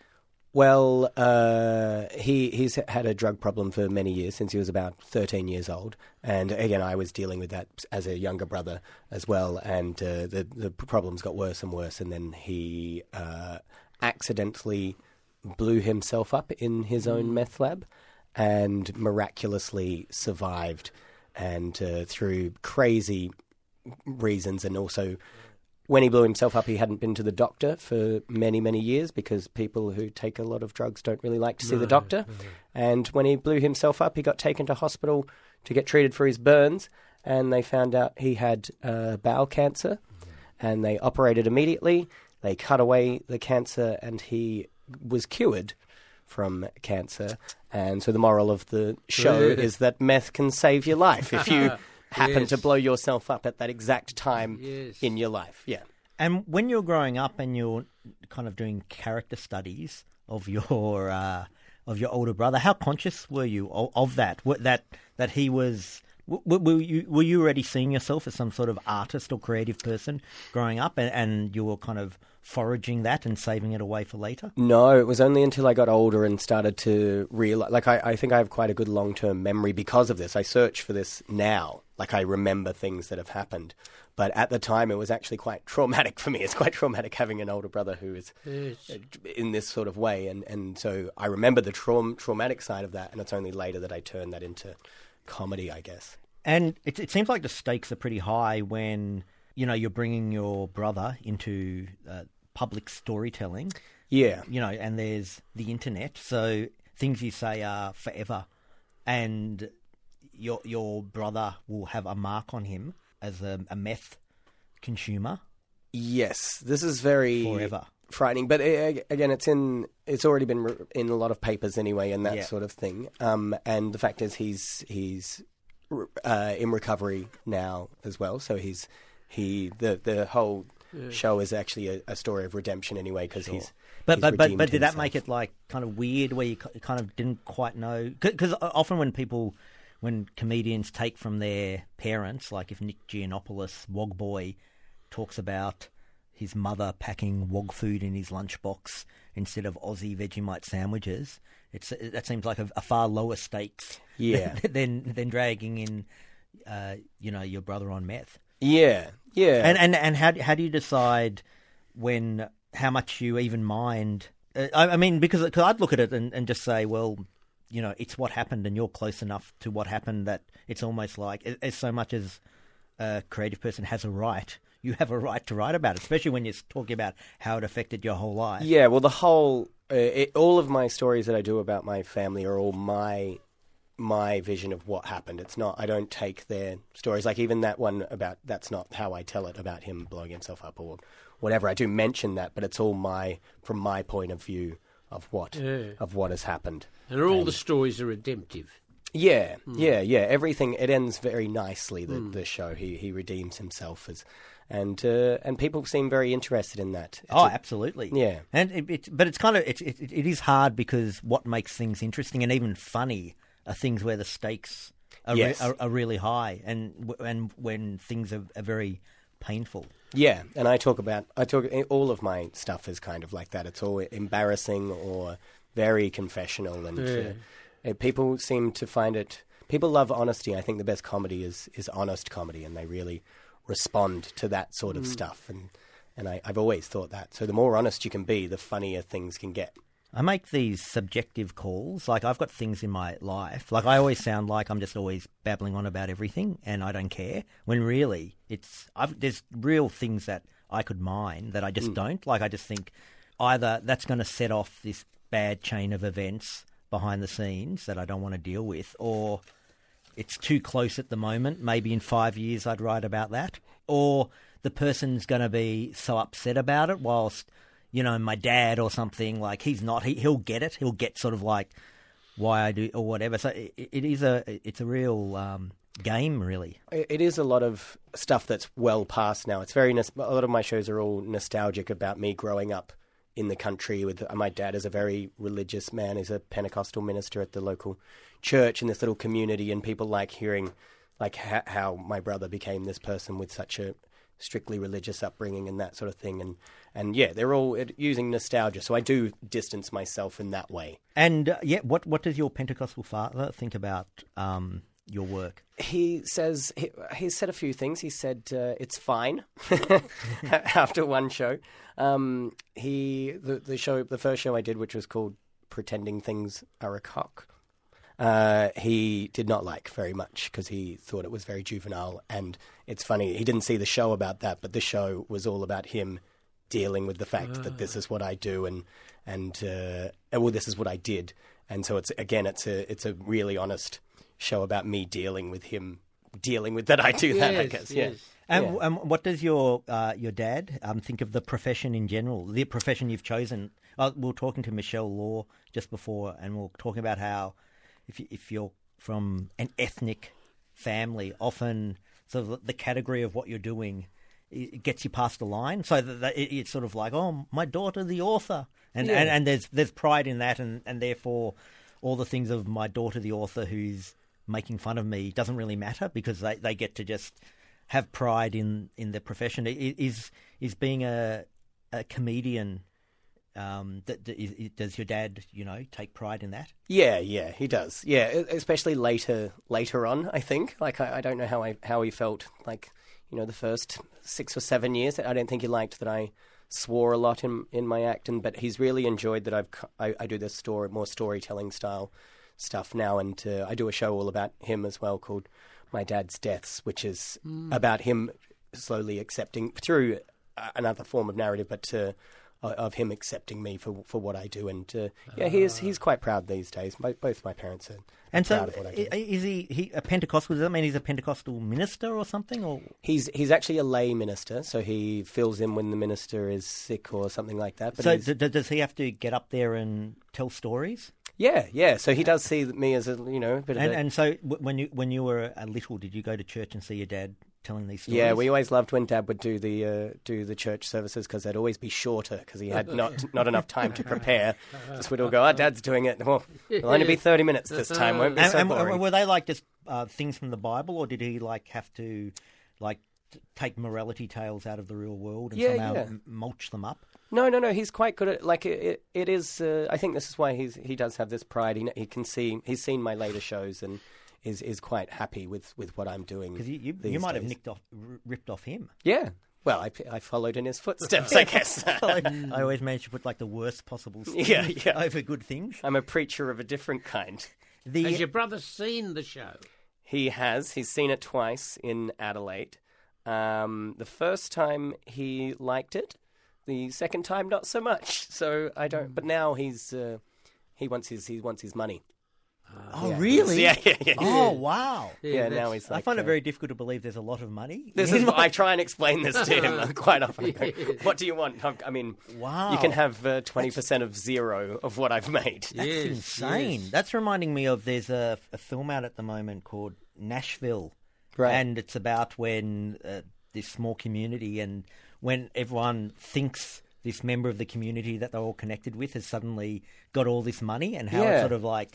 Well, uh, he he's had a drug problem for many years, since he was about thirteen years old. And again, I was dealing with that as a younger brother as well. And uh, the the problems got worse and worse. And then he uh, accidentally blew himself up in his own meth lab, and miraculously survived. And uh, through crazy reasons, and also. When he blew himself up, he hadn't been to the doctor for many, many years, because people who take a lot of drugs don't really like to see No, the doctor. no. And when he blew himself up, he got taken to hospital to get treated for his burns, and they found out he had uh, bowel cancer, and they operated immediately. They cut away the cancer, and he was cured from cancer. And so the moral of the show is that meth can save your life if you... happen Yes. to blow yourself up at that exact time Yes. in your life. Yeah. And when you're growing up and you're kind of doing character studies of your uh, of your older brother, how conscious were you of, of that? What, that that he was W- were you were you already seeing yourself as some sort of artist or creative person growing up, and, and you were kind of foraging that and saving it away for later? No, it was only until I got older and started to realize, like, I, I think I have quite a good long-term memory because of this. I search for this now, like I remember things that have happened. But at the time, it was actually quite traumatic for me. It's quite traumatic having an older brother who is Yes. in this sort of way. And, and so I remember the traum- traumatic side of that, and it's only later that I turned that into comedy, I guess. And it, it seems like the stakes are pretty high when, you know, you're bringing your brother into uh, public storytelling. Yeah. You know, and there's the internet, so things you say are forever. And your your brother will have a mark on him as a, a meth consumer. Yes, this is very forever frightening. But uh, again, it's in it's already been re- in a lot of papers anyway, and that Yeah. sort of thing. Um, and the fact is, he's he's uh, in recovery now as well. So he's he the the whole Yeah. show is actually a, a story of redemption anyway, because Sure. he's But he's but but, redeemed but did that himself. make it like kind of weird where you ki- kind of didn't quite know? Because often when people, when comedians take from their parents, like if Nick Giannopoulos, Wog Boy, talks about his mother packing wog food in his lunchbox instead of Aussie Vegemite sandwiches, it's that seems like a, a far lower stakes Yeah. than than dragging in, uh, you know, your brother on meth. Yeah, yeah. And and and how how do you decide when how much you even mind? Uh, I, I mean, because cause I'd look at it and, and just say, well, you know, it's what happened, and you're close enough to what happened that it's almost like as, as so much as a creative person has a right, you have a right to write about it, especially when you're talking about how it affected your whole life. Yeah, well, the whole uh, it, all of my stories that I do about my family are all my my vision of what happened. It's not, I don't take their stories, like even that one about, that's not how I tell it, about him blowing himself up or whatever. I do mention that, but it's all my, from my point of view of what, Yeah. of what has happened. And all And- the stories are redemptive. Yeah, Mm. yeah, yeah. Everything, it ends very nicely, the, Mm. the show. He he redeems himself as, and uh, and people seem very interested in that. It's Oh, a- absolutely. Yeah. And it, it, but it's kind of it, it it is hard because what makes things interesting and even funny are things where the stakes are re- Yes. are, are really high, and w- and when things are, are very painful. Yeah, and I talk about, I talk, all of my stuff is kind of like that. It's all embarrassing or very confessional, and Yeah. uh, uh, people seem to find it, people love honesty. I think the best comedy is, is honest comedy, and they really respond to that sort of Mm. stuff. And, and I, I've always thought that. So the more honest you can be, the funnier things can get. I make these subjective calls. Like, I've got things in my life. Like, I always sound like I'm just always babbling on about everything and I don't care. When really, it's I've, there's real things that I could mine that I just Mm. don't. Like, I just think either that's going to set off this bad chain of events behind the scenes that I don't want to deal with, or it's too close at the moment. Maybe in five years I'd write about that. Or the person's going to be so upset about it whilst... You know, my dad or something, like, he's not, he, he'll get it. He'll get sort of like why I do or whatever. So it, it is a, it's a real um, game, really. It it is a lot of stuff that's well past now. It's very, nos- a lot of my shows are all nostalgic about me growing up in the country. With my dad is a very religious man. He's a Pentecostal minister at the local church in this little community, and people like hearing like ha- how my brother became this person with such a strictly religious upbringing and that sort of thing. And, and yeah, they're all it, using nostalgia. So I do distance myself in that way. And, uh, yeah, what, what does your Pentecostal father think about um, your work? He says, he, he said a few things. He said, uh, it's fine after one show. Um, he, the, the show, the first show I did, which was called Pretending Things Are a Cock, uh, he did not like very much because he thought it was very juvenile. And it's funny, he didn't see the show about that, but the show was all about him dealing with the fact Ah. that this is what I do and, and, uh, well, this is what I did. And so it's, again, it's a, it's a really honest show about me dealing with him, dealing with that I do that, I Yes, guess. yes. Yeah. And Yeah. um, what does your uh, your dad um, think of the profession in general, the profession you've chosen? Uh, we were talking to Michelle Law just before, and we were talking about how if, you, if you're from an ethnic family, often sort of the category of what you're doing it gets you past the line. So that, that it, it's sort of like, oh, my daughter, the author. And, Yeah. and, and there's there's pride in that, and, and therefore all the things of my daughter, the author, who's making fun of me doesn't really matter because they, they get to just have pride in, in their profession. Is is being a a comedian? Um, th- th- is, does your dad, you know, take pride in that? Yeah, yeah, he does. Yeah, e- especially later later on. I think. Like I, I don't know how I how he felt. Like you know, the first six or seven years, I don't think he liked that I swore a lot in in my act. And but he's really enjoyed that I've I, I do this story more storytelling style stuff now, and uh, I do a show all about him as well called My Dad's Deaths, which is mm. about him slowly accepting through another form of narrative, but uh, of him accepting me for for what I do. And uh, yeah, he is he's quite proud these days. My, both my parents are and proud so of what I do. Is he, he a Pentecostal? Does that mean he's a Pentecostal minister or something? Or he's he's actually a lay minister, so he fills in when the minister is sick or something like that. But so d- d- does he have to get up there and tell stories? Yeah, yeah. So he does see me as a you know a bit of and, a... and so w- when you when you were a little, did you go to church and see your dad telling these stories? Yeah, we always loved when Dad would do the uh, do the church services because they'd always be shorter because he had not not enough time to prepare. Just we'd all go, "Oh, Dad's doing it. Well, it'll only be thirty minutes this time. Won't be and, so and boring." Were they like just uh, things from the Bible, or did he like have to like t- take morality tales out of the real world and Yeah, somehow yeah. m- mulch them up? No, no, no. He's quite good at like it. It, it is. Uh, I think this is why he's he does have this pride. He he can see. He's seen my later shows and is is quite happy with, with what I'm doing. Because you you, these you might days. have nicked off, r- ripped off him. Yeah. Well, I, I followed in his footsteps, I guess. I, I always manage to put like the worst possible spin Yeah, yeah. over good things. I'm a preacher of a different kind. The, Has your brother seen the show? He has. He's seen it twice in Adelaide. Um, the first time he liked it. The second time, not so much. So I don't. But now he's uh, he wants his he wants his money. Oh, Yeah. really? Yeah, yeah, yeah. Oh, wow. Yeah, now he's like. I find uh, it very difficult to believe there's a lot of money. This is what I try and explain this to him quite often. I go, Yes. what do you want? I mean, Wow. you can have uh, twenty percent of zero of what I've made. That's Yes, insane. yes. That's reminding me of there's a, a film out at the moment called Nashville. Right. And it's about when uh, this small community and when everyone thinks this member of the community that they're all connected with has suddenly got all this money and how it Yeah. sort of like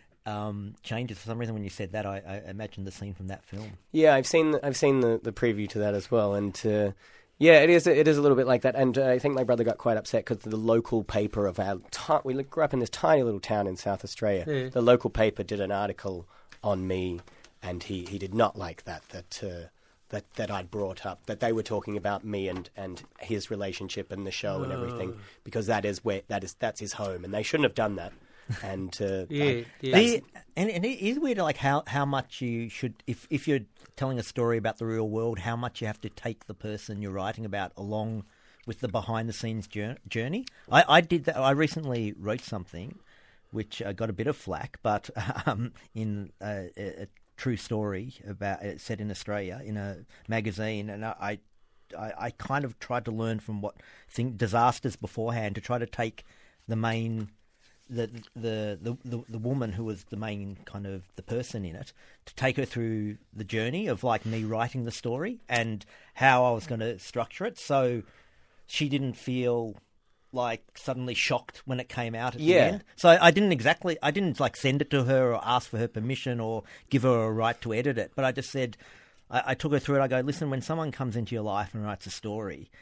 um, changes. For some reason, when you said that, I, I imagined the scene from that film. Yeah, I've seen I've seen the, the preview to that as well, and uh, yeah, it is it is a little bit like that. And uh, I think my brother got quite upset because the local paper of our ti- we li- grew up in this tiny little town in South Australia. Yeah. The local paper did an article on me, and he, he did not like that that. Uh, That, that I'd brought up, that they were talking about me and, and his relationship and the show and everything, because that is where that is that's his home, and they shouldn't have done that. And uh, Yeah, I- yeah. that's- The, and, and it is weird, like how, how much you should, if if you're telling a story about the real world, how much you have to take the person you're writing about along with the behind the scenes journey. I, I did that. I recently wrote something which uh, got a bit of flack, but um, in uh, a, a true story about it set in Australia in a magazine, and I, I, I kind of tried to learn from what thing disasters beforehand to try to take the main. The, the the the the woman who was the main kind of the person in it, to take her through the journey of like me writing the story and how I was going to structure it, so she didn't feel like suddenly shocked when it came out at Yeah. the end. So I didn't exactly I didn't like send it to her or ask for her permission or give her a right to edit it, but I just said I, I took her through it. I go, listen, when someone comes into your life and writes a story,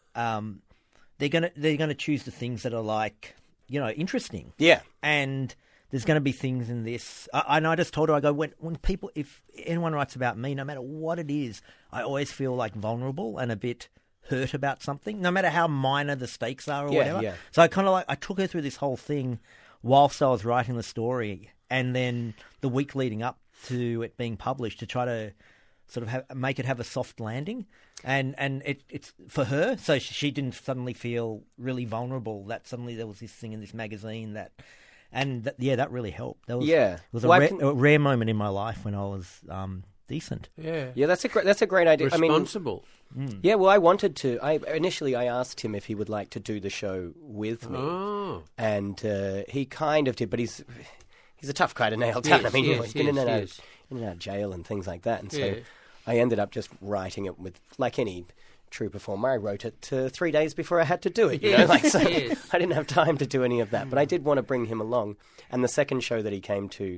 um, they're gonna they're gonna choose the things that are like, you know, interesting. Yeah. And there's going to be things in this. I, and I just told her, I go, when when people, if anyone writes about me, no matter what it is, I always feel like vulnerable and a bit hurt about something, no matter how minor the stakes are or Yeah, whatever. yeah. So I kind of like, I took her through this whole thing whilst I was writing the story, and then the week leading up to it being published to try to sort of have, make it have a soft landing. And and it, it's for her, so she, she didn't suddenly feel really vulnerable that suddenly there was this thing in this magazine that, and that, yeah, that really helped. That was, Yeah. it was a, Well, I rare, can- a rare moment in my life when I was um, decent. Yeah. Yeah, that's a great that's a great idea. Responsible. I mean, yeah. Well, I wanted to. I initially I asked him if he would like to do the show with me, Oh. and uh, he kind of did. But he's he's a tough guy to nail down. Yes, I mean, yes, he's been in yes, and out, yes. in and out of jail and things like that. And so Yeah. I ended up just writing it with, like any true performer, I wrote it uh, three days before I had to do it. You know, Yes, like so yes. I didn't have time to do any of that. But I did want to bring him along. And the second show that he came to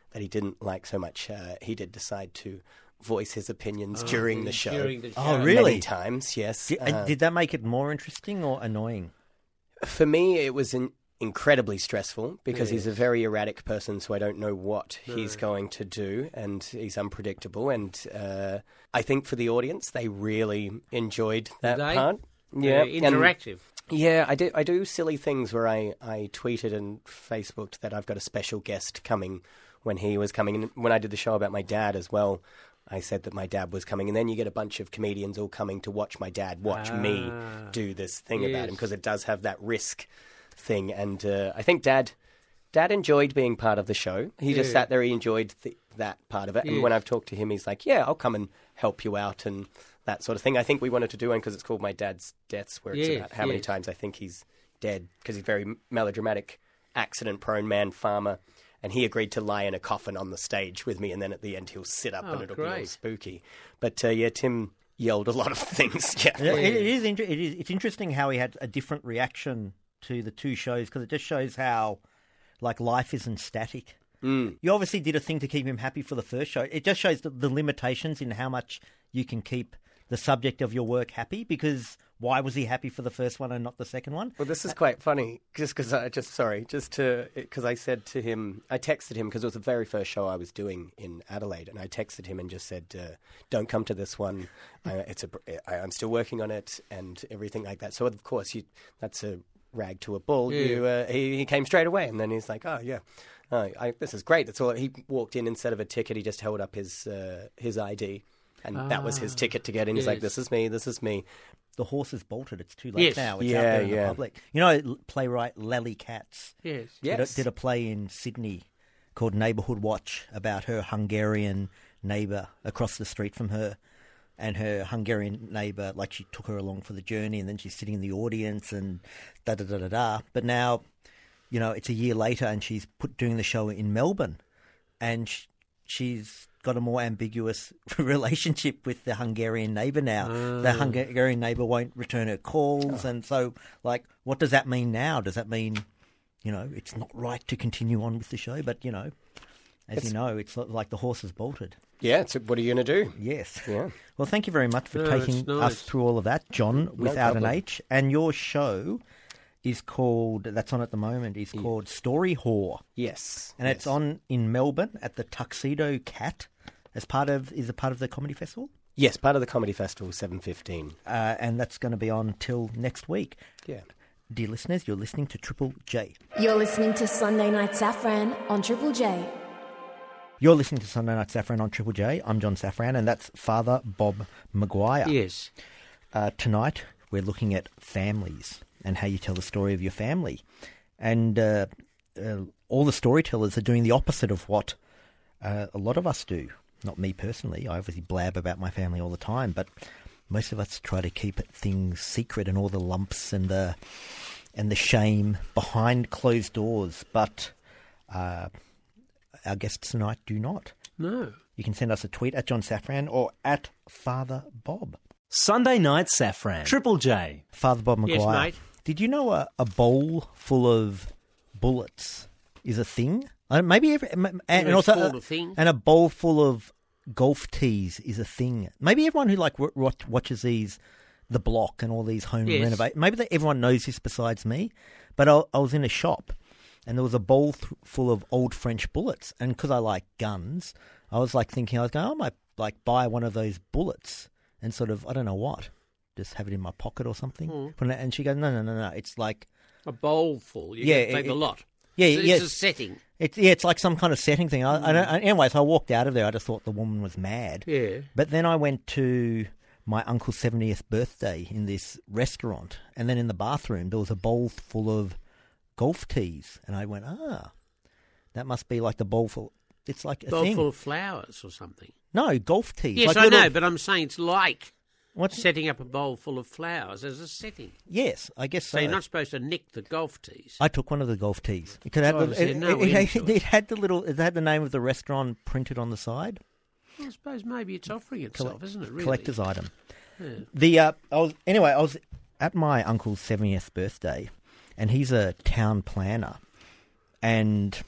that he didn't like so much, uh, he did decide to voice his opinions Oh, during, yeah, the show. during the show. Oh, really? Many times, yes. Did, Uh, did that make it more interesting or annoying? For me, it was in, incredibly stressful because Yes. he's a very erratic person, so I don't know what No. he's going to do, and he's unpredictable. And uh, I think for the audience, they really enjoyed that They? part. Yeah, and- interactive. yeah, I do. I do silly things where I, I tweeted and Facebooked that I've got a special guest coming when he was coming. And when I did the show about my dad as well, I said that my dad was coming. And then you get a bunch of comedians all coming to watch my dad watch me Ah. do this thing about Yes. him, because it does have that risk thing. And uh, I think dad dad enjoyed being part of the show. He just Yeah. sat there. He enjoyed th- that part of it. And Yes. when I've talked to him, he's like, yeah, I'll come and help you out and that sort of thing. I think we wanted to do one because it's called My Dad's Deaths, where it's Yes, about how many yes. times I think he's dead, because he's very melodramatic, accident-prone man, farmer, and he agreed to lie in a coffin on the stage with me, and then at the end he'll sit up Oh, and it'll be all great. spooky. But uh, yeah, Tim yelled a lot of things. Yeah, Yeah, It, it is. Inter- it is. It's interesting how he had a different reaction to the two shows, because it just shows how, like, life isn't static. Mm. You obviously did a thing to keep him happy for the first show. It just shows the, the limitations in how much you can keep the subject of your work happy, because why was he happy for the first one and not the second one? Well, this is quite funny, just because I just sorry, just to because I said to him, I texted him because it was the very first show I was doing in Adelaide, and I texted him and just said, uh, "Don't come to this one. I, it's a, I, I'm still working on it and everything like that." So of course, you, that's a rag to a bull. Yeah. You, uh, he, he came straight away, and then he's like, "Oh yeah, oh, I, this is great." That's all. He walked in, instead of a ticket, he just held up his uh, his I D. And that was his Ah, ticket to get in. He's like, yes. "This is me. This is me." The horse is bolted. It's too late Yes. now. It's Yeah, out there in yeah. the public. You know, playwright Lally Katz Yes. did, a, Yes. did a play in Sydney called Neighbourhood Watch about her Hungarian neighbour across the street from her. And her Hungarian neighbour, like, she took her along for the journey, and then she's sitting in the audience and da da da da da. But now, you know, it's a year later, and she's put doing the show in Melbourne, and sh- she's got a more ambiguous relationship with the Hungarian neighbour now. The Hungarian neighbour won't return her calls, and so, like, what does that mean now? Does that mean, you know, it's not right to continue on with the show? But, you know, as you know, it's like the horse is bolted. Yeah. So what are you going to do? Yes. Yeah. Well, thank you very much for No, taking it's nice. us through all of that, John, without an problem. H. And your show is called, that's on at the moment, is called Story Whore. Yes. And it's yes. on in Melbourne at the Tuxedo Cat as part of, is it part of the Comedy Festival? Yes, part of the Comedy Festival, seven fifteen. Uh, and that's going to be on till next week. Yeah. Dear listeners, you're listening to Triple J. You're listening to Sunday Night Saffron on Triple J. You're listening to Sunday Night Saffron on Triple J. I'm John Saffron, and that's Father Bob Maguire. Yes. Uh, tonight, we're looking at families and how you tell the story of your family. And uh, uh, all the storytellers are doing the opposite of what uh, a lot of us do. Not me personally. I obviously blab about my family all the time, but most of us try to keep things secret and all the lumps and the and the shame behind closed doors. But uh, our guests tonight do not. No. You can send us a tweet at John Saffron or at Father Bob. Sunday Night Saffron. Triple J. Father Bob Yes, Maguire. mate. Did you know a, a bowl full of bullets is a thing? Uh, maybe every, m- and, and it's also called uh, a thing. and a bowl full of golf tees is a thing. Maybe everyone who like w- watch, watches these, The Block and all these home Yes. renovate. Maybe that everyone knows this besides me. But I, I was in a shop and there was a bowl th- full of old French bullets, and because I like guns, I was like thinking I was going, I might like buy one of those bullets and sort of I don't know what, just have it in my pocket or something. Mm. Put it- And she goes, no, no, no, no. It's like A bowl full. You Yeah, can take it- a lot. yeah, It's, yeah. it's a setting. It's yeah, it's like some kind of setting thing. I, I don't, anyway, so I walked out of there. I just thought the woman was mad. Yeah. But then I went to my uncle's seventieth birthday in this restaurant, and then in the bathroom there was a bowl full of golf tees, and I went, ah, that must be like the bowl full. It's like a Bowl thing. full of flowers or something. No, golf tees. Yes, like I little- know, but I'm saying it's like What's setting up a bowl full of flowers as a setting. Yes, I guess So so. you're not supposed to nick the golf tees. I took one of the golf tees. It could have Oh, the, so it, no it- end it- to it. it had the little. It had the name of the restaurant printed on the side. I suppose maybe it's offering itself, isn't it? Really? Collector's item. Yeah. The uh, I was anyway. I was at my uncle's seventieth birthday, and he's a town planner, and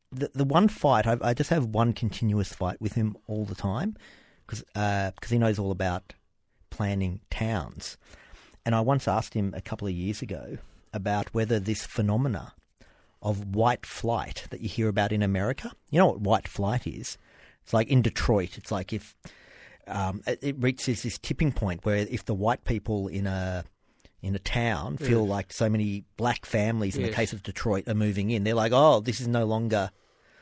the the one fight, I, I just have one continuous fight with him all the time because uh, he knows all about planning towns. And I once asked him a couple of years ago about whether this phenomena of white flight that you hear about in America, you know what white flight is? It's like in Detroit, it's like if um, it, it reaches this tipping point where if the white people in a in a town feel yes. like so many black families, in yes. the case of Detroit, are moving in, they're like, oh, this is no longer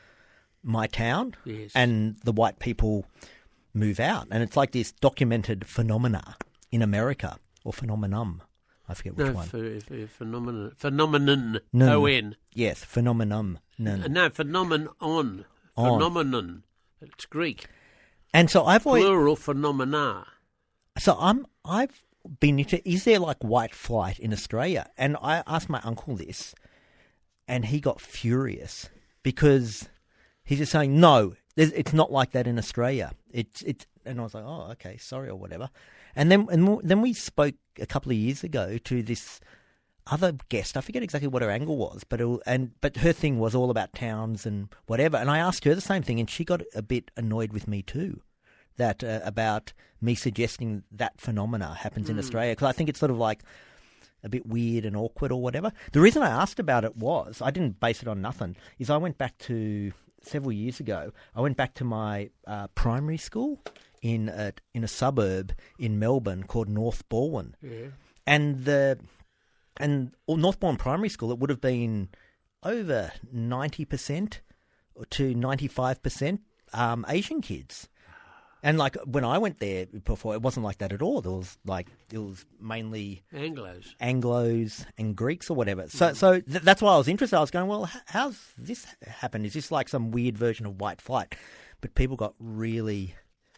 my town, yes. and the white people move out. And it's like this documented phenomena in America, or phenomenon. I forget which no, one. For, for, phenomenon. Phenomenon. No. O N. Yes, phenomenon. No, no phenomenon. On. Phenomenon. It's Greek. And so I've always... Plural phenomena. So I'm, I've been into... Is there like white flight in Australia? And I asked my uncle this, and he got furious because he's just saying, no, it's not like that in Australia. It's it's, and I was like, oh, okay, sorry or whatever. And then and then we spoke a couple of years ago to this other guest. I forget exactly what her angle was, but it, and but her thing was all about towns and whatever. And I asked her the same thing, and she got a bit annoyed with me too, that uh, about me suggesting that phenomena happens mm. in Australia, because I think it's sort of like a bit weird and awkward or whatever. The reason I asked about it was, I didn't base it on nothing, is I went back to several years ago. I went back to my uh, primary school in a, in a suburb in Melbourne called North Balwyn. Yeah. And the and North Balwyn Primary School, it would have been over ninety percent to ninety-five percent um, Asian kids. And like when I went there before, it wasn't like that at all. There was like it was mainly Anglos, Anglos and Greeks or whatever. So, so th- that's why I was interested. I was going, well, h- how's this happened? Is this like some weird version of white flight? But people got really,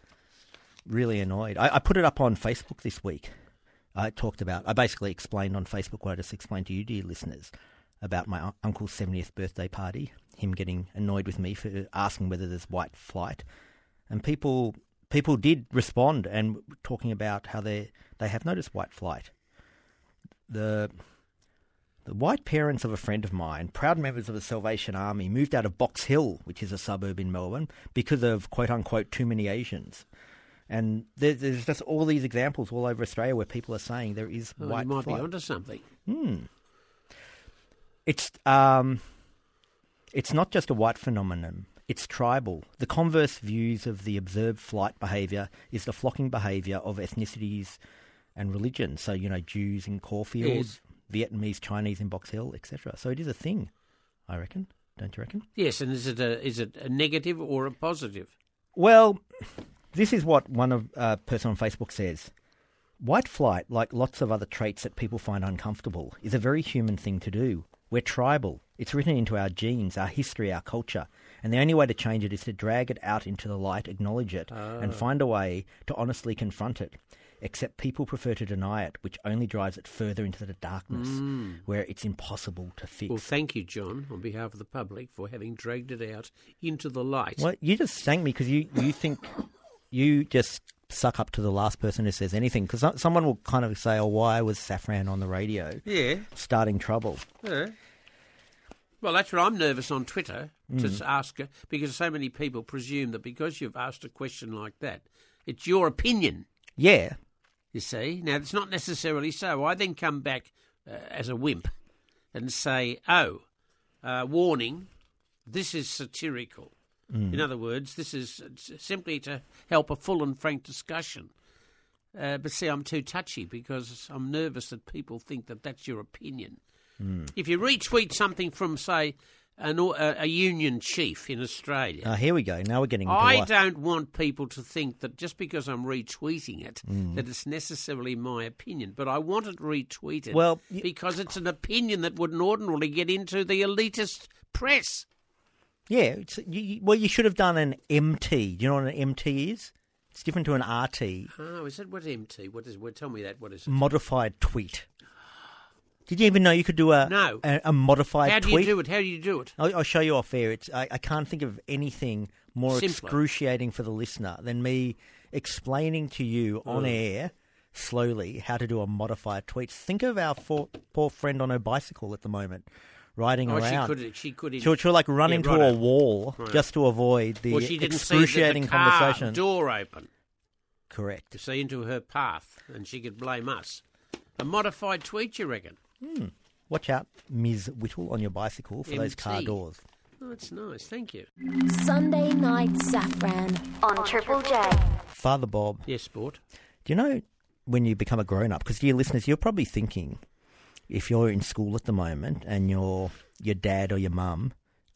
really annoyed. I, I put it up on Facebook this week. I talked about. I basically explained on Facebook what I just explained to you, dear listeners, about my un- uncle's seventieth birthday party. Him getting annoyed with me for asking whether there's white flight, and people. People did respond and talking about how they they have noticed white flight. The the white parents of a friend of mine, proud members of the Salvation Army, moved out of Box Hill, which is a suburb in Melbourne, because of quote unquote too many Asians. And there, there's just all these examples all over Australia where people are saying there is oh, white you might flight. be onto something. Hmm. It's um, it's not just a white phenomenon. It's tribal. The converse views of the observed flight behaviour is the flocking behaviour of ethnicities and religions. So, you know, Jews in Caulfield, yes. Vietnamese, Chinese in Box Hill, et cetera. So it is a thing, I reckon. Don't you reckon? Yes, and is it a is it a negative or a positive? Well, this is what one of uh, person on Facebook says. White flight, like lots of other traits that people find uncomfortable, is a very human thing to do. We're tribal. It's written into our genes, our history, our culture. And the only way to change it is to drag it out into the light, acknowledge it, oh. and find a way to honestly confront it. Except people prefer to deny it, which only drives it further into the darkness, mm. where it's impossible to fix. Well, thank you, John, on behalf of the public, for having dragged it out into the light. Well, you just thank me because you, you think you just suck up to the last person who says anything. Because someone will kind of say, oh, why was Safran on the radio? Yeah. Starting trouble. Yeah. Well, that's what I'm nervous on Twitter to Mm. ask, because so many people presume that because you've asked a question like that, it's your opinion. Yeah. You see? Now, it's not necessarily so. I then come back uh, as a wimp and say, oh, uh, warning, this is satirical. Mm. In other words, this is simply to help a full and frank discussion. Uh, but see, I'm too touchy because I'm nervous that people think that that's your opinion. Mm. If you retweet something from, say, an, a, a union chief in Australia... Uh, here we go. Now we're getting into I what? don't want people to think that just because I'm retweeting it, Mm. that it's necessarily my opinion. But I want it retweeted Well, y- because it's an opinion that wouldn't ordinarily get into the elitist press. Yeah. It's, you, you- well, you should have done an M T. Do you know what an M T is? It's different to an R T. Oh, is that what M T? What is? Well, tell me that. What is it? Modified tweet. Did you even know you could do a No. a, a modified How do tweet? you do it? How do you do it? I'll, I'll show you off air. It's I, I can't think of anything more Simpler. excruciating for the listener than me explaining to you on Mm. air slowly how to do a modified tweet. Think of our poor, poor friend on her bicycle at the moment, riding Oh, she around. could. She could. She'll, she'll like run Yeah, into righto. a wall Right. just to avoid the Well, she didn't excruciating see the, the car conversation. door open. Correct. To see into her path, and she could blame us. A modified tweet, you reckon? Hmm. Watch out, Miz Whittle, on your bicycle for those M T. car doors. Oh, that's nice. Thank you. Sunday Night Saffron on Triple J. Father Bob. Yes, sport. Do you know when you become a grown-up? Because, dear listeners, you're probably thinking, if you're in school at the moment and your your dad or your mum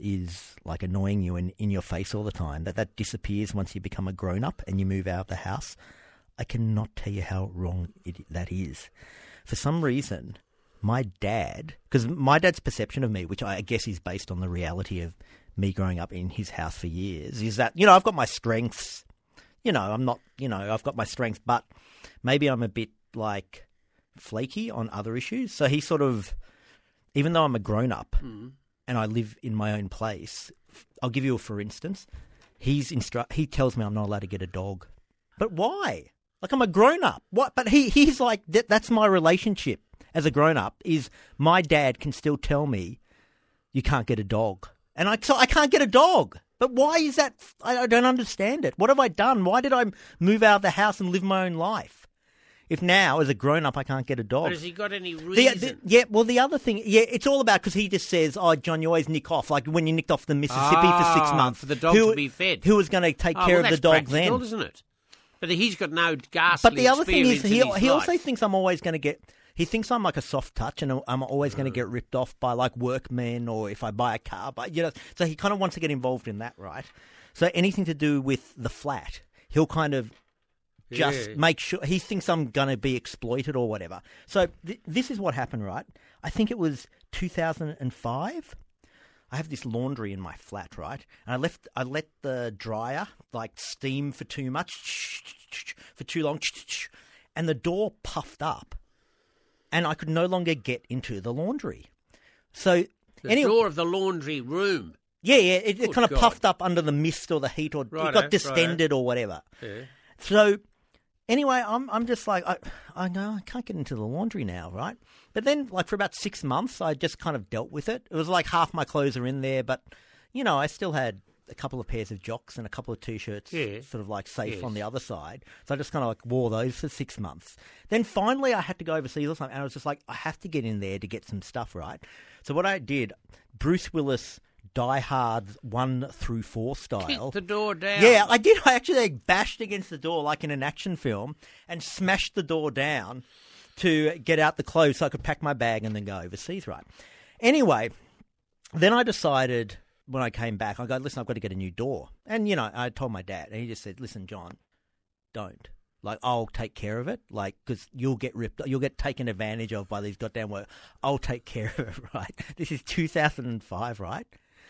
is like annoying you and in your face all the time, that that disappears once you become a grown-up and you move out of the house. I cannot tell you how wrong it, that is. For some reason, my dad, because my dad's perception of me, which I guess is based on the reality of me growing up in his house for years, is that, you know, I've got my strengths. You know, I'm not, you know, I've got my strengths, but maybe I'm a bit like flaky on other issues. So he sort of, even though I'm a grown-up Mm. and I live in my own place, I'll give you a for instance. He's instru- He tells me I'm not allowed to get a dog. But why? Like, I'm a grown-up. What? But he he's like, that, that's my relationship as a grown-up, is my dad can still tell me you can't get a dog. And I, so I can't get a dog. But why is that? I, I don't understand it. What have I done? Why did I move out of the house and live my own life? If now, as a grown-up, I can't get a dog. But has he got any The, reason? the, yeah, well, the other thing, yeah, it's all about, because he just says, oh, John, you always nick off, like when you nicked off the Mississippi Ah, for six months. for the dog who, to be fed. Who was going to take Oh, care well, of the that's dog practical, then? isn't it? But he's got no ghastly But the other thing is, experience he, in his he also life. thinks I'm always going to get, he thinks I'm like a soft touch and I'm always Mm. going to get ripped off by like workmen or if I buy a car. But, you know, so he kind of wants to get involved in that, right? So anything to do with the flat, he'll kind of just Yeah. make sure, he thinks I'm going to be exploited or whatever. So th- this is what happened, right? I think it was two thousand five. I have this laundry in my flat, right? And I left, I let the dryer like steam for too much, for too long, and the door puffed up, and I could no longer get into the laundry. So The anyway, door of the laundry room. yeah, yeah, it, it Good kind of God. puffed up under the mist or the heat, or Righto, it got distended or whatever. Yeah. So anyway, I'm I'm just like, I, I know I can't get into the laundry now, right? But then, like, for about six months, I just kind of dealt with it. It was like half my clothes are in there, but, you know, I still had a couple of pairs of jocks and a couple of T-shirts Yeah. sort of, like, safe Yes. on the other side. So I just kind of, like, wore those for six months. Then finally I had to go overseas or something, and I was just like, I have to get in there to get some stuff, right? So what I did, Bruce Willis Die Hard one through four style. Kick the door down. Yeah, I did. I actually like, bashed against the door like in an action film and smashed the door down to get out the clothes so I could pack my bag and then go overseas, right? Anyway, then I decided when I came back, I go, listen, I've got to get a new door. And, you know, I told my dad, and he just said, listen, John, don't. Like, I'll take care of it, like, because you'll get ripped, you'll get taken advantage of by these goddamn work. I'll take care of it, right? This is two thousand five, right?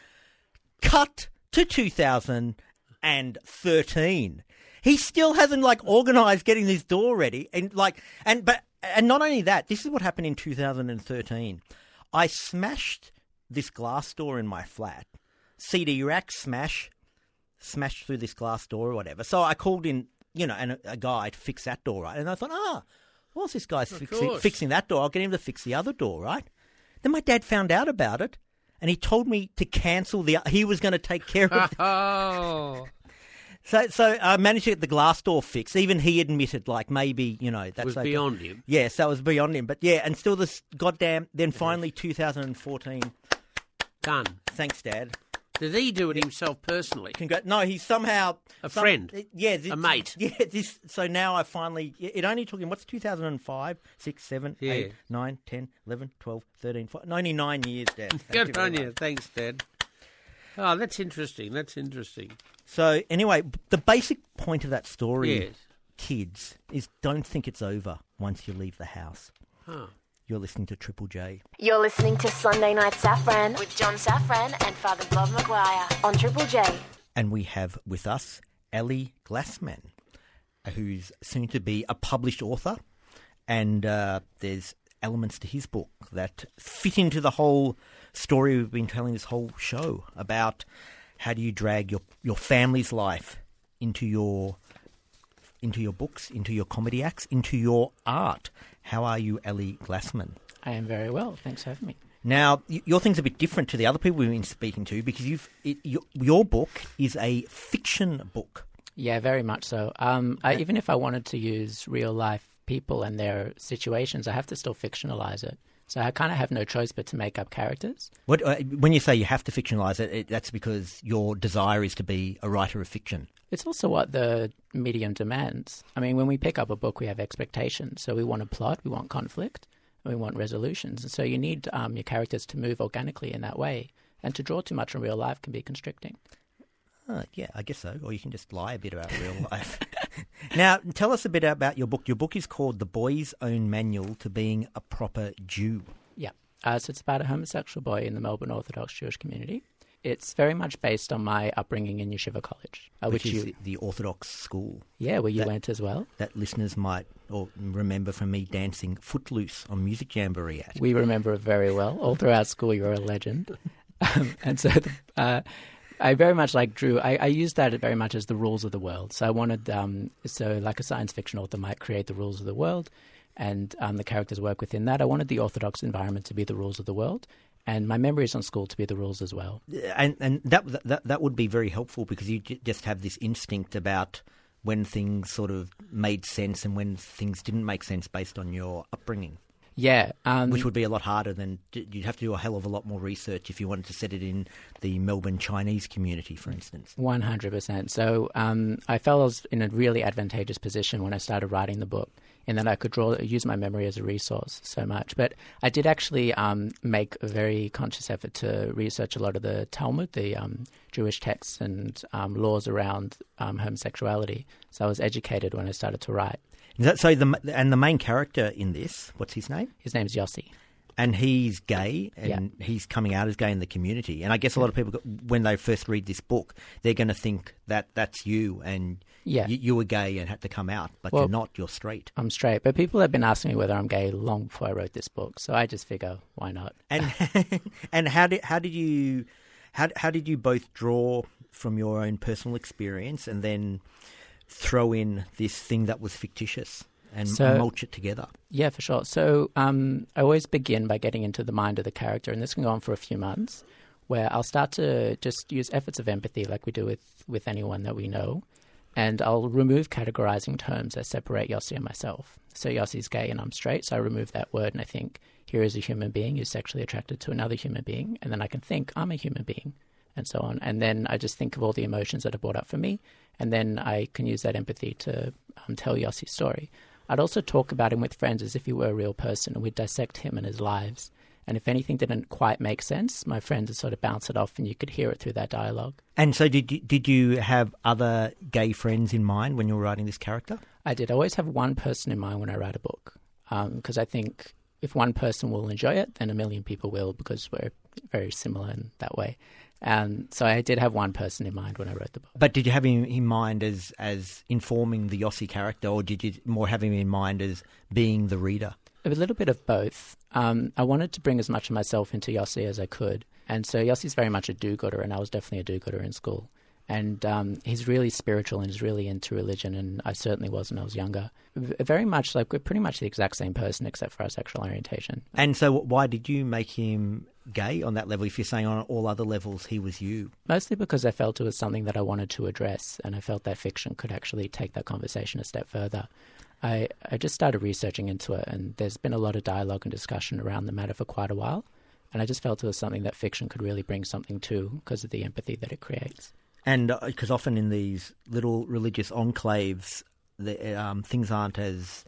Cut to two thousand thirteen. He still hasn't like organised getting this door ready, and like, and but and not only that, this is what happened in two thousand thirteen. I smashed this glass door in my flat. C D rack smash, smashed through this glass door or whatever. So I called in, you know, and a, a guy to fix that door, right? And I thought, ah, whilst this guy's Of fixing, course. fixing that door, I'll get him to fix the other door, right? Then my dad found out about it. And he told me to cancel the. He was going to take care of. Oh. So, so I managed to get the glass door fixed. Even he admitted, like maybe you know that's was okay. beyond him. Yes, that was beyond him. But yeah, and still this goddamn. Then finally, two thousand fourteen. Done. Thanks, Dad. Did he do it himself personally? Congrat- no, he somehow A some- friend? Yeah, this, A mate? Yeah, this. So now I finally. It only took him. What's two thousand five, six, seven, Yeah. eight, nine, ten, eleven, twelve, thirteen, fourteen, ninety-nine years, Dad. Thank Good you very on you. much. Thanks, Dad. Oh, that's interesting. That's interesting. So anyway, the basic point of that story, Yes. kids, is don't think it's over once you leave the house. Huh. You're listening to Triple J. You're listening to Sunday Night Saffron with John Saffron and Father Bob Maguire on Triple J. And we have with us Ellie Glassman, who's soon to be a published author. And uh, there's elements to his book that fit into the whole story we've been telling this whole show about how do you drag your, your family's life into your into your books, into your comedy acts, into your art. How are you, Ellie Glassman? I am very well. Thanks for having me. Now, y- your thing's a bit different to the other people we've been speaking to because you've it, your, your book is a fiction book. Yeah, very much so. Um, I, even if I wanted to use real-life people and their situations, I have to still fictionalize it. So I kind of have no choice but to make up characters. What, uh, when you say you have to fictionalise it, it, that's because your desire is to be a writer of fiction. It's also what the medium demands. I mean, when we pick up a book, we have expectations. So we want a plot, we want conflict, and we want resolutions. And so you need um, your characters to move organically in that way. And to draw too much in real life can be constricting. Uh, yeah, I guess so. Or you can just lie a bit about real life. Now, tell us a bit about your book. Your book is called The Boy's Own Manual to Being a Proper Jew. Yeah. Uh, so it's about a homosexual boy in the Melbourne Orthodox Jewish community. It's very much based on my upbringing in Yeshiva College. Uh, which, which is you, the Orthodox school. Yeah, where you that, went as well. That listeners might or remember from me dancing Footloose on Music Jamboree at. We remember it very well. All throughout school, you're a legend. um, and so... The, uh, I very much like drew. I, I used that very much as the rules of the world. So I wanted, um, so like a science fiction author might create the rules of the world, and um, the characters work within that. I wanted the Orthodox environment to be the rules of the world, and my memories on school to be the rules as well. And and that that that would be very helpful because you j- just have this instinct about when things sort of made sense and when things didn't make sense based on your upbringing. Yeah. Um, Which would be a lot harder than... You'd have to do a hell of a lot more research if you wanted to set it in the Melbourne Chinese community, for instance. one hundred percent. So um, I felt I was in a really advantageous position when I started writing the book in that I could draw, use my memory as a resource so much. But I did actually um, make a very conscious effort to research a lot of the Talmud, the um, Jewish texts and um, laws around um, homosexuality. So I was educated when I started to write. Is that, so the and the main character in this, what's his name? His name's Yossi. And he's gay, and yeah. he's coming out as gay in the community. And I guess a lot of people, when they first read this book, they're going to think that that's you, and yeah. you, you were gay and had to come out, but well, you're not, you're straight. I'm straight. But people have been asking me whether I'm gay long before I wrote this book, so I just figure, why not? And and how did how did you how how did you both draw from your own personal experience and then throw in this thing that was fictitious and so, mulch it together? Yeah, for sure. So um, I always begin by getting into the mind of the character, and this can go on for a few months, where I'll start to just use efforts of empathy like we do with, with anyone that we know, and I'll remove categorizing terms that separate Yossi and myself. So Yossi's gay and I'm straight, so I remove that word and I think, here is a human being who's sexually attracted to another human being, and then I can think, I'm a human being, and so on. And then I just think of all the emotions that are brought up for me, and then I can use that empathy to um, tell Yossi's story. I'd also talk about him with friends as if he were a real person, and we'd dissect him and his lives. And if anything didn't quite make sense, my friends would sort of bounce it off, and you could hear it through that dialogue. And so did you, did you have other gay friends in mind when you were writing this character? I did. I always have one person in mind when I write a book, because um, I think if one person will enjoy it, then a million people will, because we're very similar in that way. And so I did have one person in mind when I wrote the book. But did you have him in mind as as informing the Yossi character, or did you more have him in mind as being the reader? A little bit of both. Um, I wanted to bring as much of myself into Yossi as I could. And so Yossi's very much a do-gooder, and I was definitely a do-gooder in school. And um, he's really spiritual and he's really into religion, and I certainly was when I was younger. V- very much like we're pretty much the exact same person except for our sexual orientation. And so why did you make him gay on that level if you're saying on all other levels he was you? Mostly because I felt it was something that I wanted to address, and I felt that fiction could actually take that conversation a step further. I, I just started researching into it, and there's been a lot of dialogue and discussion around the matter for quite a while, and I just felt it was something that fiction could really bring something to because of the empathy that it creates. And because uh, often in these little religious enclaves, the, um, things aren't as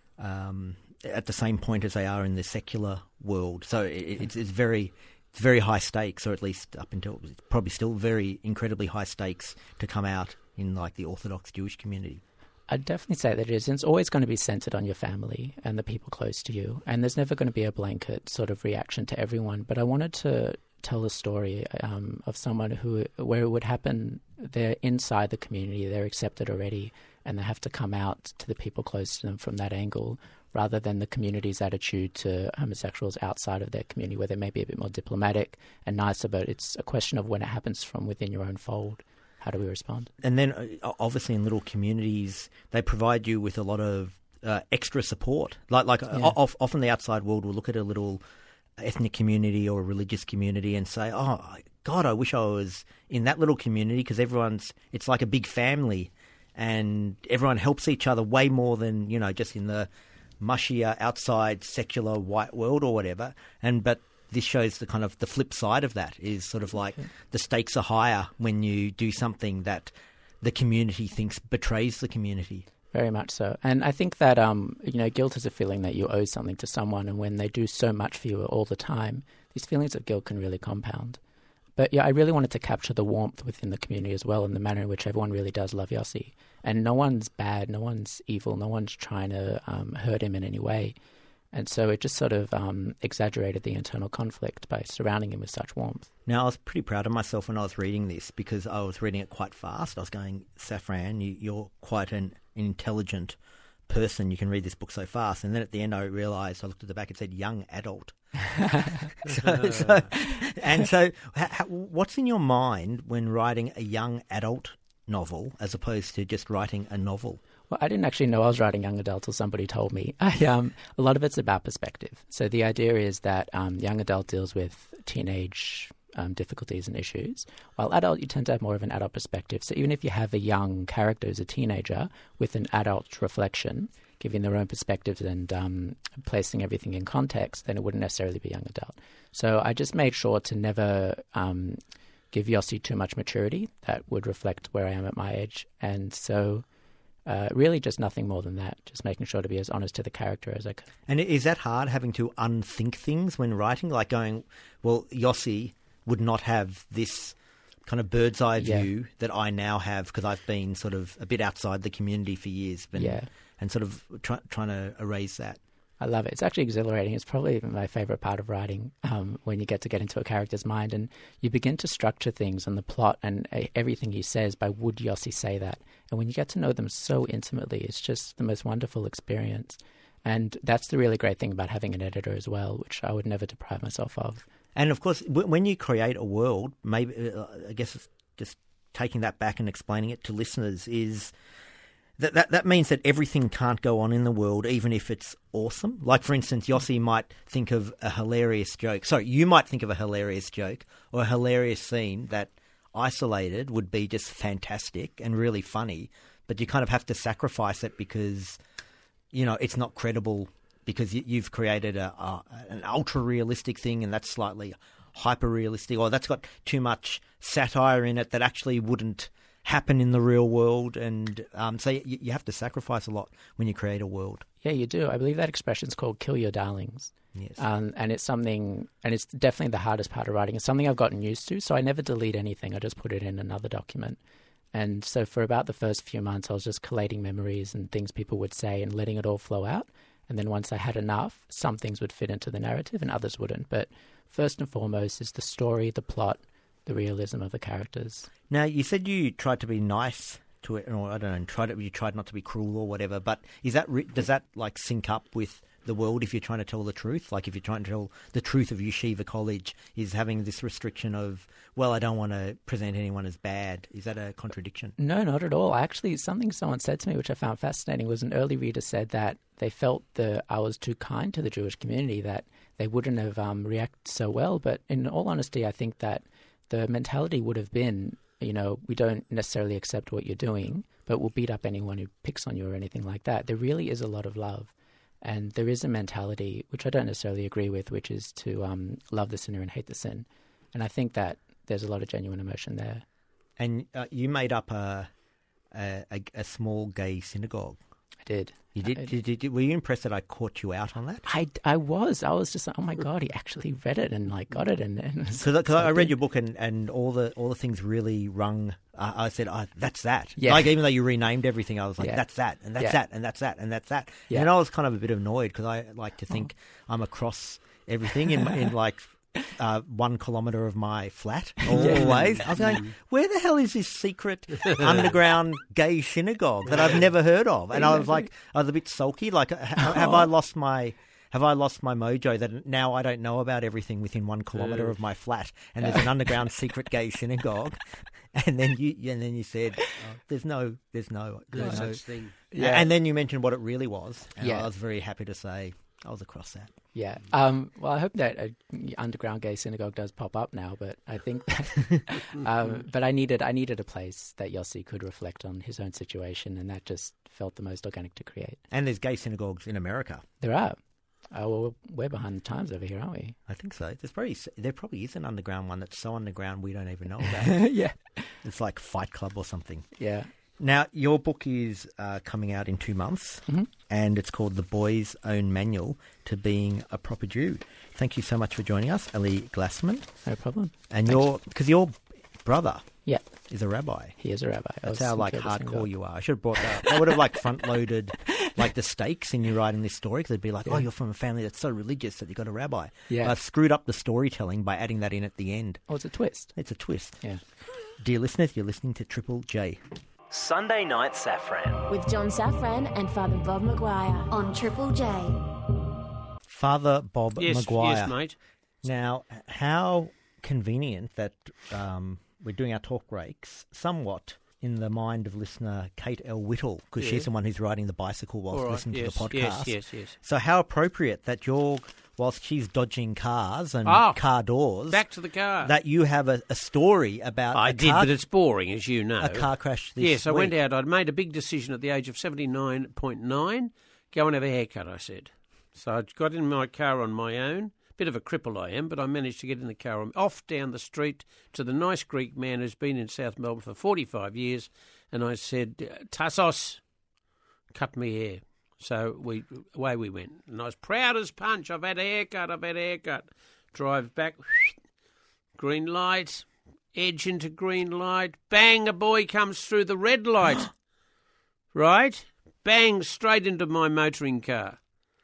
um, at the same point as they are in the secular world. So it, it's, it's very it's very high stakes, or at least up until it's probably still very incredibly high stakes to come out in like the Orthodox Jewish community. I'd definitely say that it is. It's always going to be centered on your family and the people close to you, and there's never going to be a blanket sort of reaction to everyone. But I wanted to tell a story um, of someone who, where it would happen, they're inside the community, they're accepted already, and they have to come out to the people close to them from that angle, rather than the community's attitude to homosexuals outside of their community, where they may be a bit more diplomatic and nicer, but it's a question of when it happens from within your own fold. How do we respond? And then, uh, obviously, in little communities, they provide you with a lot of uh, extra support. Like, like yeah. o- often the outside world will look at a little ethnic community or a religious community and say, oh, God, I wish I was in that little community because everyone's, it's like a big family and everyone helps each other way more than, you know, just in the mushier outside secular white world or whatever. And but this shows the kind of the flip side of that is sort of like the stakes are higher when you do something that the community thinks betrays the community. Very much so. And I think that, um, you know, guilt is a feeling that you owe something to someone, and when they do so much for you all the time, these feelings of guilt can really compound. But yeah, I really wanted to capture the warmth within the community as well, and the manner in which everyone really does love Yossi. And no one's bad, no one's evil, no one's trying to um, hurt him in any way. And so it just sort of um, exaggerated the internal conflict by surrounding him with such warmth. Now, I was pretty proud of myself when I was reading this because I was reading it quite fast. I was going, Safran, you, you're quite an intelligent person. You can read this book so fast. And then at the end I realised, I looked at the back, it said young adult. so, so, and so how, what's in your mind when writing a young adult novel as opposed to just writing a novel? Well, I didn't actually know I was writing young adult till somebody told me. I, um, a lot of it's about perspective. So the idea is that um, young adult deals with teenage um, difficulties and issues, while adult, you tend to have more of an adult perspective. So even if you have a young character as a teenager with an adult reflection, giving their own perspectives and um, placing everything in context, then it wouldn't necessarily be young adult. So I just made sure to never um, give Yossi too much maturity that would reflect where I am at my age. And so... Uh, really just nothing more than that, just making sure to be as honest to the character as I could. And is that hard, having to unthink things when writing? Like going, well, Yossi would not have this kind of bird's eye view yeah. that I now have because I've been sort of a bit outside the community for years and, yeah. and sort of try, trying to erase that. I love it. It's actually exhilarating. It's probably my favourite part of writing um, when you get to get into a character's mind and you begin to structure things and the plot and uh, everything he says by would Yossi say that. And when you get to know them so intimately, it's just the most wonderful experience. And that's the really great thing about having an editor as well, which I would never deprive myself of. And of course, when you create a world, maybe uh, I guess it's just taking that back and explaining it to listeners is... That, that that means that everything can't go on in the world, even if it's awesome. Like, for instance, Yossi might think of a hilarious joke. Sorry, you might think of a hilarious joke or a hilarious scene that isolated would be just fantastic and really funny, but you kind of have to sacrifice it because, you know, it's not credible because you, you've created a, a an ultra-realistic thing and that's slightly hyper-realistic or that's got too much satire in it that actually wouldn't happen in the real world, and um, so you, you have to sacrifice a lot when you create a world. Yeah, you do. I believe that expression is called "kill your darlings." Yes, um, and it's something, and it's definitely the hardest part of writing. It's something I've gotten used to, so I never delete anything. I just put it in another document. And so for about the first few months, I was just collating memories and things people would say and letting it all flow out. And then once I had enough, some things would fit into the narrative and others wouldn't. But first and foremost is the story, the plot, the realism of the characters. Now, you said you tried to be nice to it, or I don't know, tried to, you tried not to be cruel or whatever, but is that does that like sync up with the world if you're trying to tell the truth? Like if you're trying to tell the truth of Yeshiva College is having this restriction of, well, I don't want to present anyone as bad. Is that a contradiction? No, not at all. Actually, something someone said to me, which I found fascinating, was an early reader said that they felt that I was too kind to the Jewish community, that they wouldn't have um, reacted so well. But in all honesty, I think that the mentality would have been, you know, we don't necessarily accept what you're doing, but we'll beat up anyone who picks on you or anything like that. There really is a lot of love. And there is a mentality, which I don't necessarily agree with, which is to um, love the sinner and hate the sin. And I think that there's a lot of genuine emotion there. And uh, you made up a, a, a, a small gay synagogue. I did. You did, did, did, did? Were you impressed that I caught you out on that? I, I was. I was just like, oh my God, he actually read it and like got it. And Because so I read your book and, and all the all the things really rung. Uh, I said, oh, that's that. Yeah. Like even though you renamed everything, I was like, yeah. that's that, and that's yeah. that, and that's that, and that's that. Yeah. And I was kind of a bit annoyed because I like to think oh. I'm across everything in in like. Uh, one kilometre of my flat always. Yeah. I was going, where the hell is this secret underground gay synagogue that I've never heard of? And I was like, I was a bit sulky. Like, ha- have I lost my have I lost my mojo that now I don't know about everything within one kilometre of my flat? And there's an underground secret gay synagogue. And then you and then you said, oh, there's no, there's no, no there's such no thing. Yeah. And then you mentioned what it really was. And yeah. I was very happy to say. I was across that. Yeah. Um, well, I hope that an underground gay synagogue does pop up now, but I think that, um, but I needed I needed a place that Yossi could reflect on his own situation, and that just felt the most organic to create. And there's gay synagogues in America. There are. Oh, well, we're behind the times over here, aren't we? I think so. There's probably there probably is an underground one that's so underground we don't even know about. Yeah. It's like Fight Club or something. Yeah. Now, your book is uh, coming out in two months, mm-hmm. and it's called The Boy's Own Manual to Being a Proper Jew. Thank you so much for joining us, Ellie Glassman. No problem. And your because your brother yeah. is a rabbi. He is a rabbi. That's how like hardcore you are. I should have brought that up. I would have like front-loaded like the stakes in you writing this story, because they'd be like, yeah. oh, you're from a family that's so religious that you got a rabbi. Yeah. But I've screwed up the storytelling by adding that in at the end. Oh, it's a twist. It's a twist. Yeah. Dear listeners, you're listening to Triple J. Sunday Night Saffron. With John Saffron and Father Bob Maguire on Triple J. Father Bob yes, Maguire. Yes, mate. Now, how convenient that um, we're doing our talk breaks somewhat in the mind of listener Kate L. Whittle, because yeah. she's the one who's riding the bicycle whilst right, listening yes, to the podcast. Yes, yes, yes. So how appropriate that you're, whilst she's dodging cars and oh, car doors... Back to the car. ...that you have a, a story about I a did, car, but it's boring, as you know. A car crash this Yes, I week. went out. I'd made a big decision at the age of seventy-nine point nine. Go and have a haircut, I said. So I got in my car on my own. Bit of a cripple I am, but I managed to get in the car. I'm off down the street to the nice Greek man who's been in South Melbourne for forty-five years, and I said, Tassos, cut me hair. So we away we went. And I was proud as punch. I've had a haircut, I've had a haircut. Drive back, green light, edge into green light. Bang, a boy comes through the red light. Right? Bang, straight into my motoring car.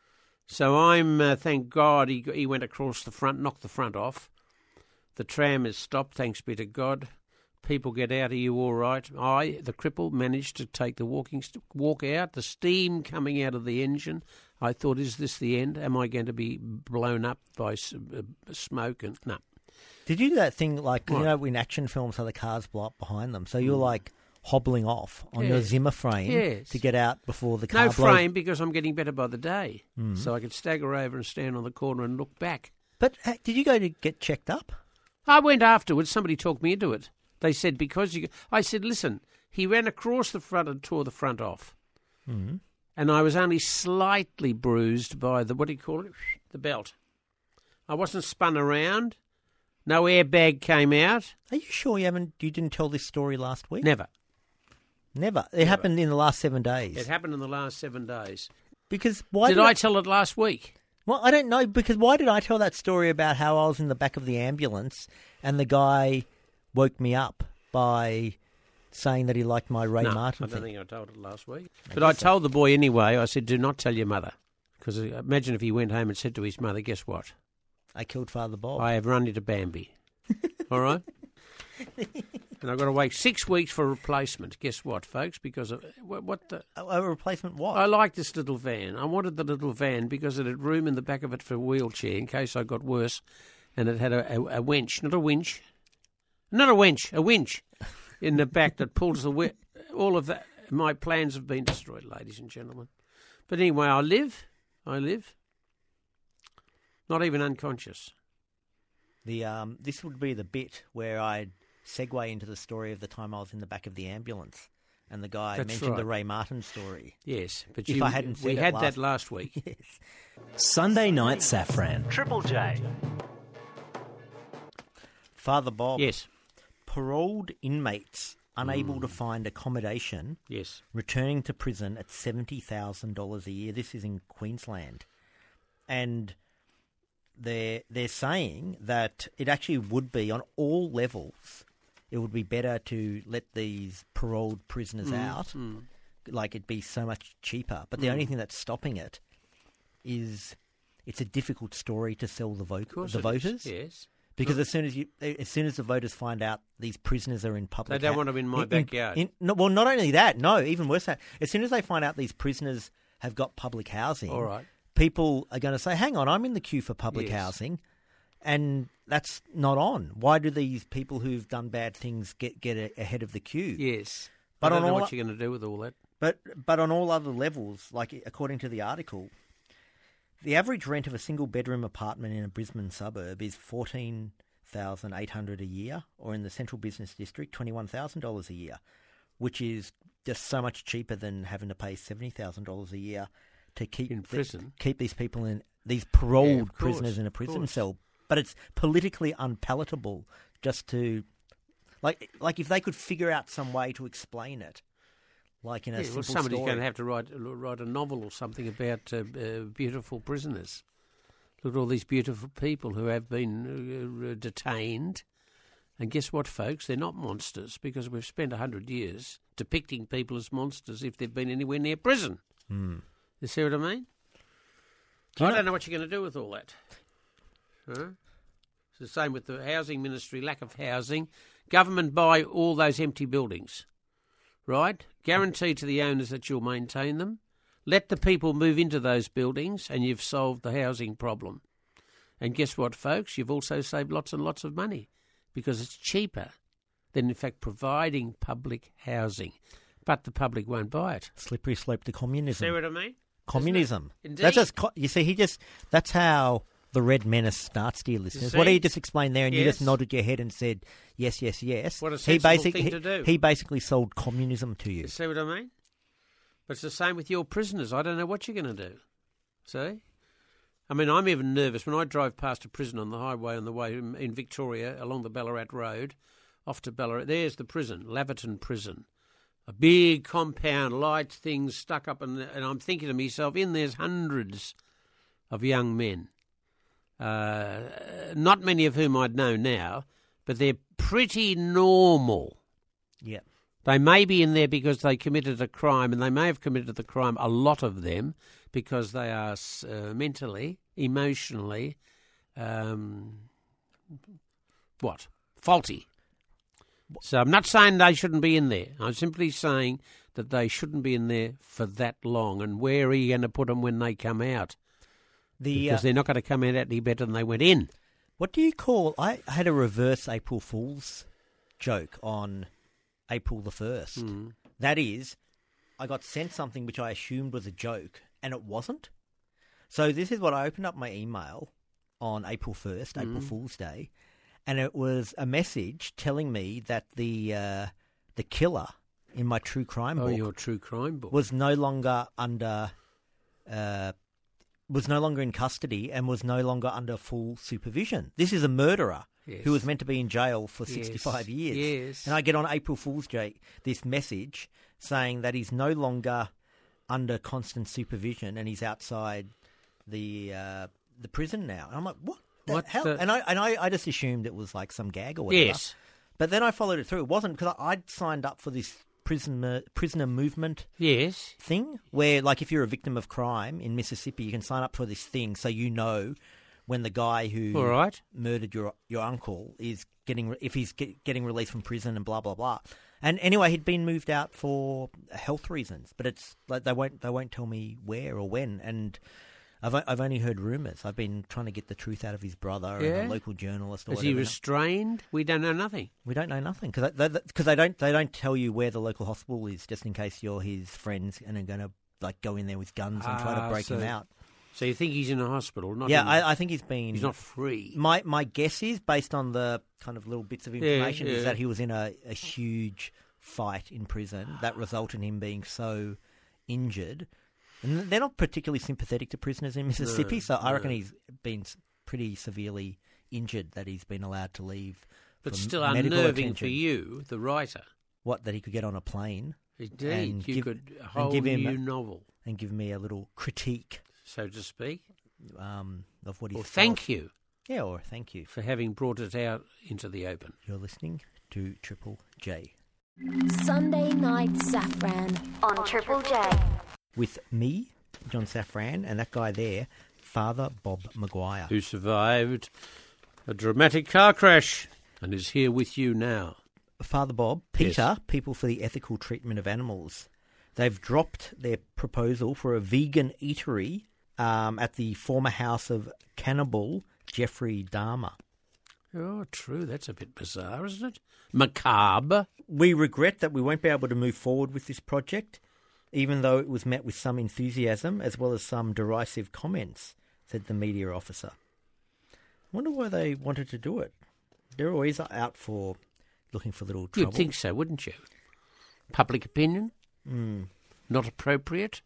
So I'm, uh, thank God, he he went across the front, knocked the front off. The tram is stopped, thanks be to God. People get out, are you all right? I, the cripple, managed to take the walking st- walk out, the steam coming out of the engine. I thought, is this the end? Am I going to be blown up by s- uh, smoke? And no. Did you do that thing like, what? you know, in action films how the cars blow up behind them? So you're mm. like hobbling off on yeah. your Zimmer frame yes. to get out before the car No blows. frame, because I'm getting better by the day. Mm. So I could stagger over and stand on the corner and look back. But uh, did you go to get checked up? I went afterwards. Somebody talked me into it. They said, because you... I said, listen, he ran across the front and tore the front off. Mm. And I was only slightly bruised by the, what do you call it? The belt. I wasn't spun around. No airbag came out. Are you sure you haven't? You didn't tell this story last week? Never. Never. It Never. happened in the last seven days. It happened in the last seven days. Because why did, did I, I tell it last week? Well, I don't know, because why did I tell that story about how I was in the back of the ambulance and the guy woke me up by saying that he liked my Ray no, Martin I don't thing? think I told it last week. I But I so. told the boy anyway. I said, do not tell your mother. Because imagine if he went home and said to his mother, guess what? I killed Father Bob. I have run into Bambi. All right? And I've got to wait six weeks for a replacement. Guess what, folks? Because of what, what the... A, a replacement what? I like this little van. I wanted the little van because it had room in the back of it for a wheelchair in case I got worse. And it had a, a, a winch, not a winch. Not a winch, a winch in the back that pulls the... Wi- all of that. My plans have been destroyed, ladies and gentlemen. But anyway, I live. I live. Not even unconscious. The um, This would be the bit where I'd segue into the story of the time I was in the back of the ambulance and the guy That's mentioned right. the Ray Martin story. Yes, but if you, I hadn't said we it had last... that last week. Yes. Sunday Night Saffron. Triple J. Father Bob. Yes. Paroled inmates unable Mm. to find accommodation. Yes. Returning to prison at seventy thousand dollars a year. This is in Queensland. And they're, they're saying that it actually would be, on all levels, it would be better to let these paroled prisoners Mm, out. mm. Like, it'd be so much cheaper. But the Mm. only thing that's stopping it is it's a difficult story to sell the, vote, course the it voters. is, yes. Because Look- as soon as you, as soon as the voters find out these prisoners are in public, They don't hou- want them in my backyard. in- no, well, not only that, no, even worse than that. As soon as they find out these prisoners have got public housing, All right. people are going to say, "Hang on, I'm in the queue for public Yes. housing," and that's not on. Why do these people who've done bad things get get a, ahead of the queue? Yes. But I don't on know all what you're going to do with all that. but but on all other levels, like according to the article, The average rent of a single-bedroom apartment in a Brisbane suburb is fourteen thousand eight hundred dollars a year, or in the Central Business District, twenty-one thousand dollars a year, which is just so much cheaper than having to pay seventy thousand dollars a year to keep in prison. The, keep these people in these paroled yeah, course, prisoners in a prison course. cell. But it's politically unpalatable just to like like if they could figure out some way to explain it, like in a yeah, simple well, somebody's story. going to have to write write a novel or something about uh, uh, beautiful prisoners. Look at all these beautiful people who have been uh, detained. And guess what, folks? They're not monsters, because we've spent a hundred years depicting people as monsters if they've been anywhere near prison. Mm. You see what I mean? Do I you don't know- know what you're going to do with all that. Huh? It's the same with the housing ministry, lack of housing. Government buy all those empty buildings, right? Guarantee to the owners that you'll maintain them. Let the people move into those buildings and you've solved the housing problem. And guess what, folks? You've also saved lots and lots of money because it's cheaper than, in fact, providing public housing. But the public won't buy it. Slippery slope to communism. See what I mean? Communism. Indeed. That's just co- you see. He just that's how the Red Menace starts, dear listeners. see? What he just explained there, and you just Yes. nodded your head and said yes, yes, yes. What a he sensible basically thing to do. He, he basically sold communism to you. You see what I mean? But it's the same with your prisoners. I don't know what you're going to do. See? I mean, I'm even nervous. When I drive past a prison on the highway on the way in, in Victoria along the Ballarat Road, off to Ballarat, there's the prison, Laverton Prison. A big compound, lights, things stuck up, and, and I'm thinking to myself, in there's hundreds of young men. Uh, not many of whom I'd know now, but they're pretty normal. Yeah. They may be in there because they committed a crime, and they may have committed the crime, a lot of them, because they are uh, mentally, emotionally, um, what? Faulty. So I'm not saying they shouldn't be in there. I'm simply saying that they shouldn't be in there for that long. And where are you going to put them when they come out? The, because uh, they're not going to come out any better than they went in. What do you call? I had a reverse April Fool's joke on April the first. Mm. That is, I got sent something which I assumed was a joke, and it wasn't. So this is what I opened up my email on April first, mm. April Fool's Day, and it was a message telling me that the uh, the killer in my true crime Oh, book, your true crime book. was no longer under uh, was no longer in custody and was no longer under full supervision. This is a murderer Yes. who was meant to be in jail for Yes. sixty-five years. Yes. And I get on April Fool's Day this message saying that he's no longer under constant supervision and he's outside the uh, the prison now. And I'm like, what the What hell? the- And I and I, I just assumed it was like some gag or whatever. Yes. But then I followed it through. It wasn't, because I'd signed up for this prisoner prisoner movement Yes. thing where, like, if you're a victim of crime in Mississippi, you can sign up for this thing so you know when the guy who All right. murdered your your uncle is getting, if he's get, getting released from prison and blah blah blah. And anyway, he'd been moved out for health reasons, but it's like they won't they won't tell me where or when. And I've I've only heard rumours. I've been trying to get the truth out of his brother Yeah? and a local journalist. Or Is he whatever. restrained? We don't know nothing. We don't know nothing because they, they, 'cause they don't they don't tell you where the local hospital is, just in case you're his friends and are going to like go in there with guns and try to Ah, break him so- out. So you think he's in a hospital? Not Yeah, in- I, I think he's been. He's not free. My my guess is, based on the kind of little bits of information, yeah. is that he was in a, a huge fight in prison that resulted in him being so injured. And they're not particularly sympathetic to prisoners in Mississippi, No, so I reckon no. he's been s- pretty severely injured that he's been allowed to leave. But for still medical unnerving for attention. you, the writer. What, that he could get on a plane? Indeed, and you give- could a and whole give him new a- novel, and give me a little critique, so to speak. um, of what he Well, felt. thank you Yeah, or thank you. for having brought it out into the open. You're listening to Triple J. Sunday Night Saffron on Triple J. With me, John Safran, and that guy there, Father Bob Maguire. Who survived a dramatic car crash and is here with you now. Father Bob, Peter, Yes. People for the Ethical Treatment of Animals, they've dropped their proposal for a vegan eatery um, at the former house of cannibal Jeffrey Dahmer. Oh, true. That's a bit bizarre, isn't it? Macabre. We regret that we won't be able to move forward with this project, even though it was met with some enthusiasm as well as some derisive comments said the media officer. I wonder why they wanted to do it. They're always out for looking for little trouble. You'd think so, wouldn't you? Public opinion? Mm. Not appropriate?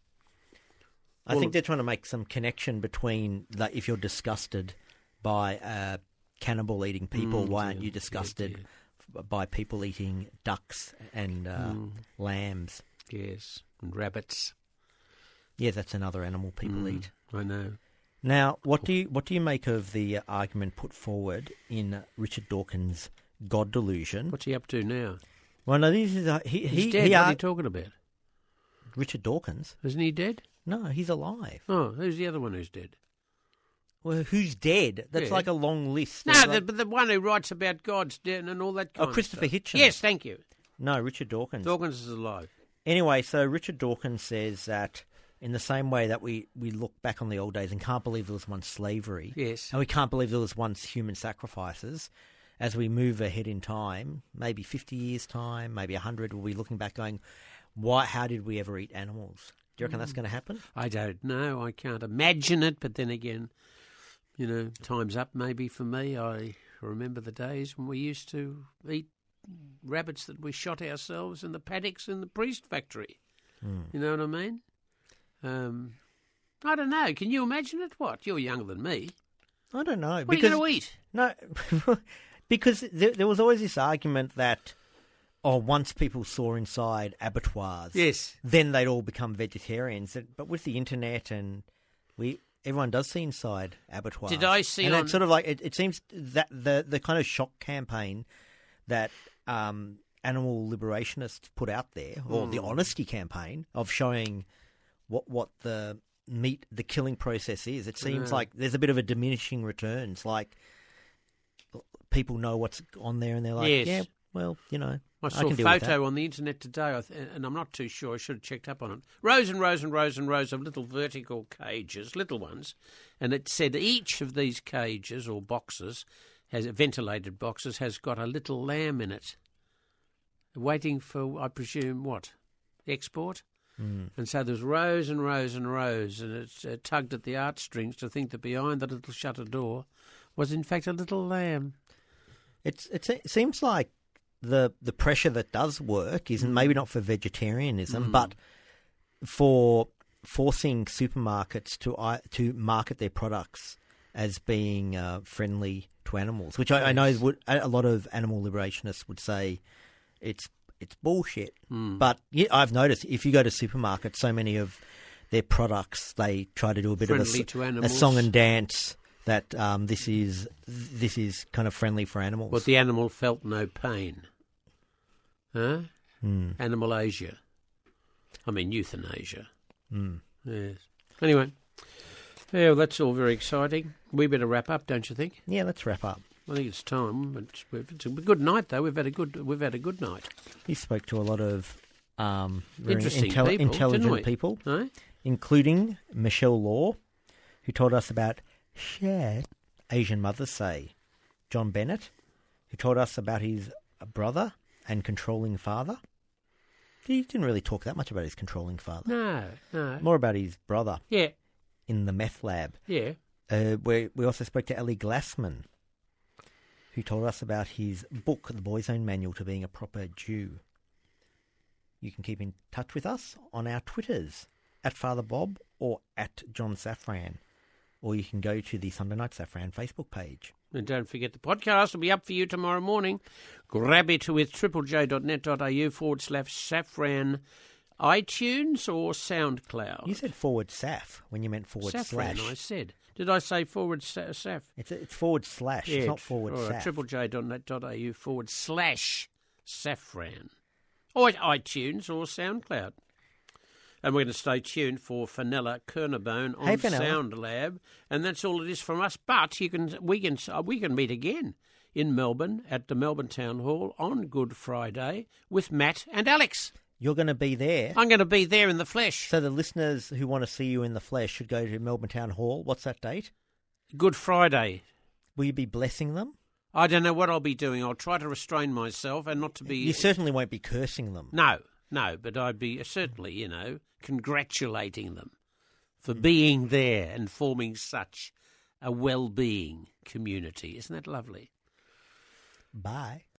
I Well, think they're trying to make some connection between, like, if you're disgusted by uh, cannibal eating people, Mm, why aren't yeah, you disgusted f- by people eating ducks and uh, Mm. lambs? Yes, and rabbits. Yeah, that's another animal people Mm, eat. I know. Now, what do you what do you make of the uh, argument put forward in uh, Richard Dawkins' God Delusion? What's he up to now? Well, no, this is uh, he. He's he, dead. he What ar- are you talking about? Richard Dawkins? Isn't he dead? No, he's alive. Oh, who's the other one who's dead? Well, who's dead? That's Yeah. like a long list. No, There's the, like- but the one who writes about God's dead and all that kind Oh, of Christopher stuff. Hitchens. Yes, thank you. No, Richard Dawkins. Dawkins is alive. Anyway, so Richard Dawkins says that in the same way that we, we look back on the old days and can't believe there was once slavery, Yes. and we can't believe there was once human sacrifices, as we move ahead in time, maybe fifty years' time, maybe one hundred, we'll be looking back going, why? How did we ever eat animals? Do you reckon that's going to happen? I don't know. I can't imagine it. But then again, you know, time's up maybe for me. I remember the days when we used to eat rabbits that we shot ourselves in the paddocks in the Priest factory. Mm. You know what I mean? Um, I don't know. Can you imagine it? What? You're younger than me. I don't know. What because, are you going to eat? No, because there, there was always this argument that, oh, once people saw inside abattoirs, Yes. then they'd all become vegetarians. But with the internet and we, everyone does see inside abattoirs. Did I see And on- it's sort of like it, it seems that the the kind of shock campaign that um, animal liberationists put out there, or the Mm. honesty campaign of showing what what the meat, the killing process is. It seems Yeah. like there's a bit of a diminishing returns. Like people know what's on there, and they're like, Yes. yeah, well, you know, I I saw can a deal with that. photo on the internet today, I th- and I'm not too sure. I should have checked up on it. Rows and rows and rows and rows of little vertical cages, little ones, and it said each of these cages or boxes, has ventilated boxes, has got a little lamb in it, waiting for, I presume, what, export. Mm. And so there's rows and rows and rows, and it uh, tugged at the heartstrings to think that behind the little shutter door was in fact a little lamb. It's, it's it seems like the the pressure that does work isn't maybe not for vegetarianism, Mm. but for forcing supermarkets to uh, to market their products as being uh, friendly to animals, which I, I know would, a lot of animal liberationists would say it's it's bullshit. Mm. But yeah, I've noticed if you go to supermarkets, so many of their products they try to do a bit Friendly of a, to a animals. song and dance. That um, this is this is kind of friendly for animals. But the animal felt no pain. Huh? Mm. Animalasia. I mean, euthanasia. Mm. Yes. Anyway, yeah, well, that's all very exciting. We better wrap up, don't you think? Yeah, let's wrap up. I think it's time. It's, it's a good night, though. We've had a good. We've had a good night. He spoke to a lot of um, very Interesting intel- people, intelligent didn't we? people, Eh? including Michelle Law, who told us about shit Asian mothers say. John Bennett, who told us about his brother and controlling father. He didn't really talk that much about his controlling father. No, no. More about his brother. Yeah. In the meth lab. Yeah. Uh, we, we also spoke to Ellie Glassman, who told us about his book, The Boy's Own Manual to Being a Proper Jew. You can keep in touch with us on our Twitters, at Father Bob or at John Safran. Or you can go to the Sunday Night Safran Facebook page. And don't forget the podcast will be up for you tomorrow morning. Grab it with triple-j.net.au forward slash Safran iTunes or SoundCloud. You said forward Saf when you meant forward Safran, slash. I said. Did I say forward sa- Saf? It's, it's forward slash, Yeah, it's not forward all right, Saf. triple-j.net.au forward slash Safran. Or iTunes or SoundCloud. And we're going to stay tuned for Fenella Kernebone on Hey, Fenella. Sound Lab, and that's all it is from us. But you can, we can, uh, we can meet again in Melbourne at the Melbourne Town Hall on Good Friday with Matt and Alex. You're going to be there. I'm going to be there in the flesh. So the listeners who want to see you in the flesh should go to Melbourne Town Hall. What's that date? Good Friday. Will you be blessing them? I don't know what I'll be doing. I'll try to restrain myself and not to be. You certainly won't be cursing them. No, no, but I'd be certainly, you know, congratulating them for being there and forming such a well-being community. Isn't that lovely? Bye.